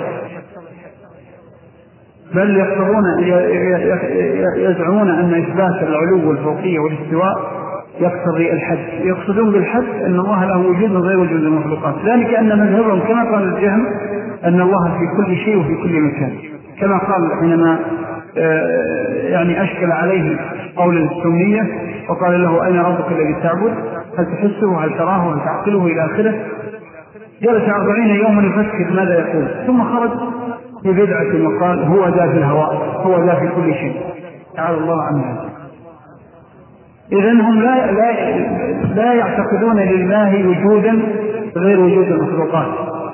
Speaker 1: بل يقتضون يزعمون أن إثبات العلو والفوقية والاستواء يقتضي الحد. يقصدون بالحد أن الله له وجود غير وجود المخلوقات، ذلك أن مذهبهم كما قال الجهم أن الله في كل شيء وفي كل مكان، كما قال حينما يعني أشكل عليه قول السنية وقال له أين ربك الذي تعبد؟ هل تحسه؟ هل تراه؟ هل تعقله؟ إلى آخره. جلس أربعين يوما يفكر ماذا يقول، ثم خرج ببدعة وقال هو ذا في الهواء، هو ذا في كل شيء، تعالى الله عنه. إذن هم لا, لا, لا يعتقدون لله وجودا غير وجود المخلوقات،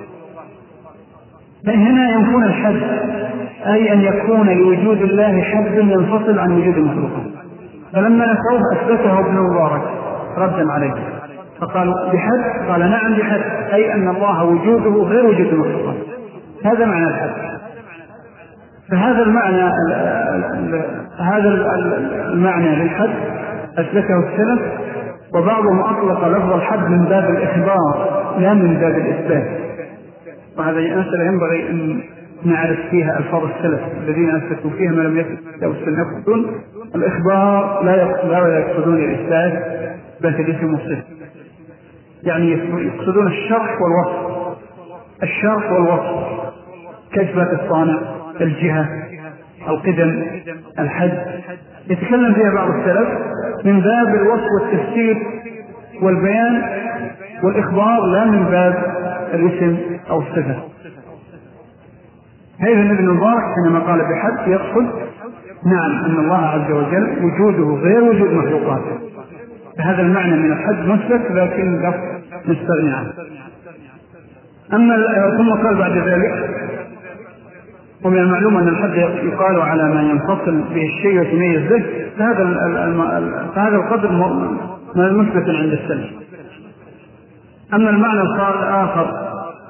Speaker 1: فهنا ينفون الحد، أي أن يكون لوجود الله حد ينفصل عن وجود المخلوقات. فلما نفعوه أثبته ابن مبارك ردا عليه فقالوا بحد، قال نعم بحد، أي أن الله وجوده غير وجود المخلوقات، هذا معنى الحد. فهذا المعنى هذا المعنى للحد أثبته السلف، وبعضهم أطلق لفظ الحد من باب الإخبار لا من باب الإثبات، وهذه مسألة ينبغي أن نعرف فيها ألفاظ السلف الذين أثبتوا فيها ما لم يثبت يقصدون الإخبار لا يقصدون الإثبات بل الاسم والصفة، يعني يقصدون الشرح والوصف، الشرح والوصف كإثبات الصانع، الجهة، القدم، الحد، يتكلم فيها بعض السلف من باب الوصف والتفسير والبيان والإخبار، لا من باب الاسم أو الصفة. هذا ابن المبارك حينما قال بحد يقصد نعم أن الله عز وجل وجوده غير وجود مخلوقاته، فهذا المعنى من الحد مثبت لكن لفظ مستغني عنه. أما ثم قال بعد ذلك: ومن المعلوم أن الحد يقال على ما ينفصل به الشيء ويتميز به، فهذا فهذا القدر مثبت عند السلف. أما المعنى الآخر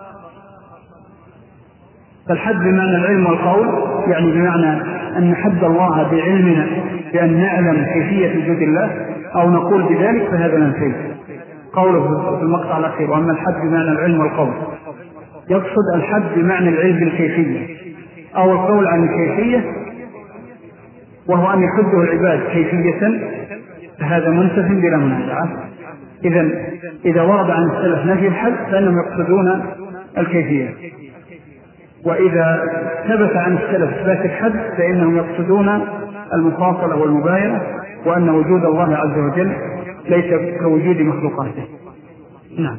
Speaker 1: فالحد بمعنى العلم والقول، يعني بمعنى أن نحد الله بعلمنا بأن نعلم كيفية وجود الله أو نقول بذلك، فهذا منفي. قوله في المقطع الأخير: وأما الحد بمعنى العلم والقول، يقصد الحد بمعنى العلم بالكيفية أو القول عن الكيفية، وهو أن يحده العباد كيفية، فهذا منتف بلا منازعة. إذا إذا ورد عن السلف نفي الحد فإنهم يقصدون الكيفية، وإذا ثبت عن السلف إثبات الحد فإنهم يقصدون المفاصلة والمباينة، وأن وجود الله عز وجل ليس كوجود مخلوقاته. نعم.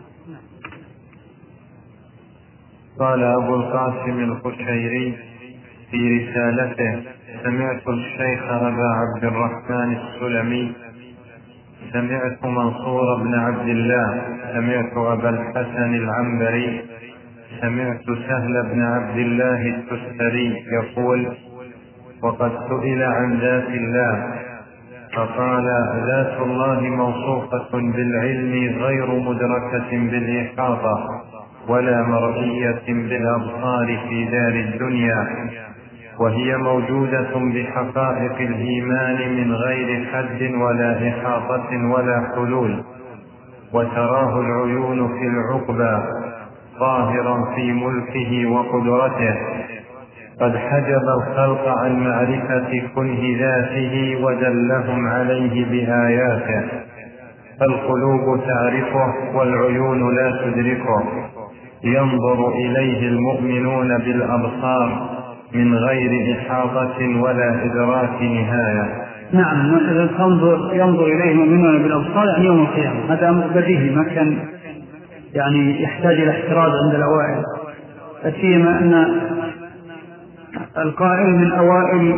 Speaker 2: قال أبو القاسم القشيري في رسالته: سمعت الشيخ أبا عبد الرحمن السلمي، سمعت منصور بن عبد الله، سمعت أبا الحسن العنبري، سمعت سهل بن عبد الله التستري يقول: وقد سئل عن ذات الله فقال: ذات الله موصوفة بالعلم غير مدركة بالإحاطة ولا مرئية بالأبصار في دار الدنيا، وهي موجودة بحقائق الإيمان من غير حد ولا إحاطة ولا حلول، وتراه العيون في العقبى ظاهرا في ملكه وقدرته، قد حجب الخلق عن معرفة كنه ذاته ودلهم عليه بآياته، فالقلوب تعرفه والعيون لا تدركه، ينظر إليه المؤمنون بالأبصار من غير إحاطة ولا إدراك نهاية.
Speaker 1: نعم، إذا تنظر ينظر إليه المؤمنون بالأبصار يعني يوم القيامة، هذا أمر بديهي ما كان يعني يحتاج إلى احتراز عند الأوائل، سيما أن القائل من أوائل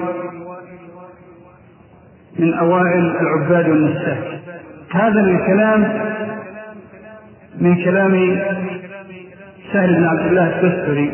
Speaker 1: من أوائل العباد والنساك. هذا الكلام من كلام سهل بن عبد الله التستري،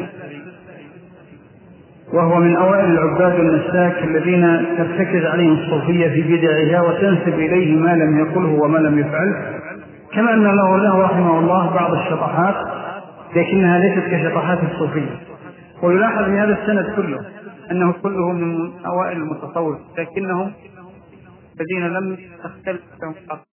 Speaker 1: وهو من أوائل العباد والنساك الذين ترتكز عليهم الصوفية في بدعها وتنسب إليه ما لم يقله وما لم يفعله، كما أن له له رحمه الله بعض الشطحات لكنها ليست كشطحات الصوفية. ويلاحظ في هذا السند كله أنه كله من أوائل المتصوف، لكنهم الذين لم تختلف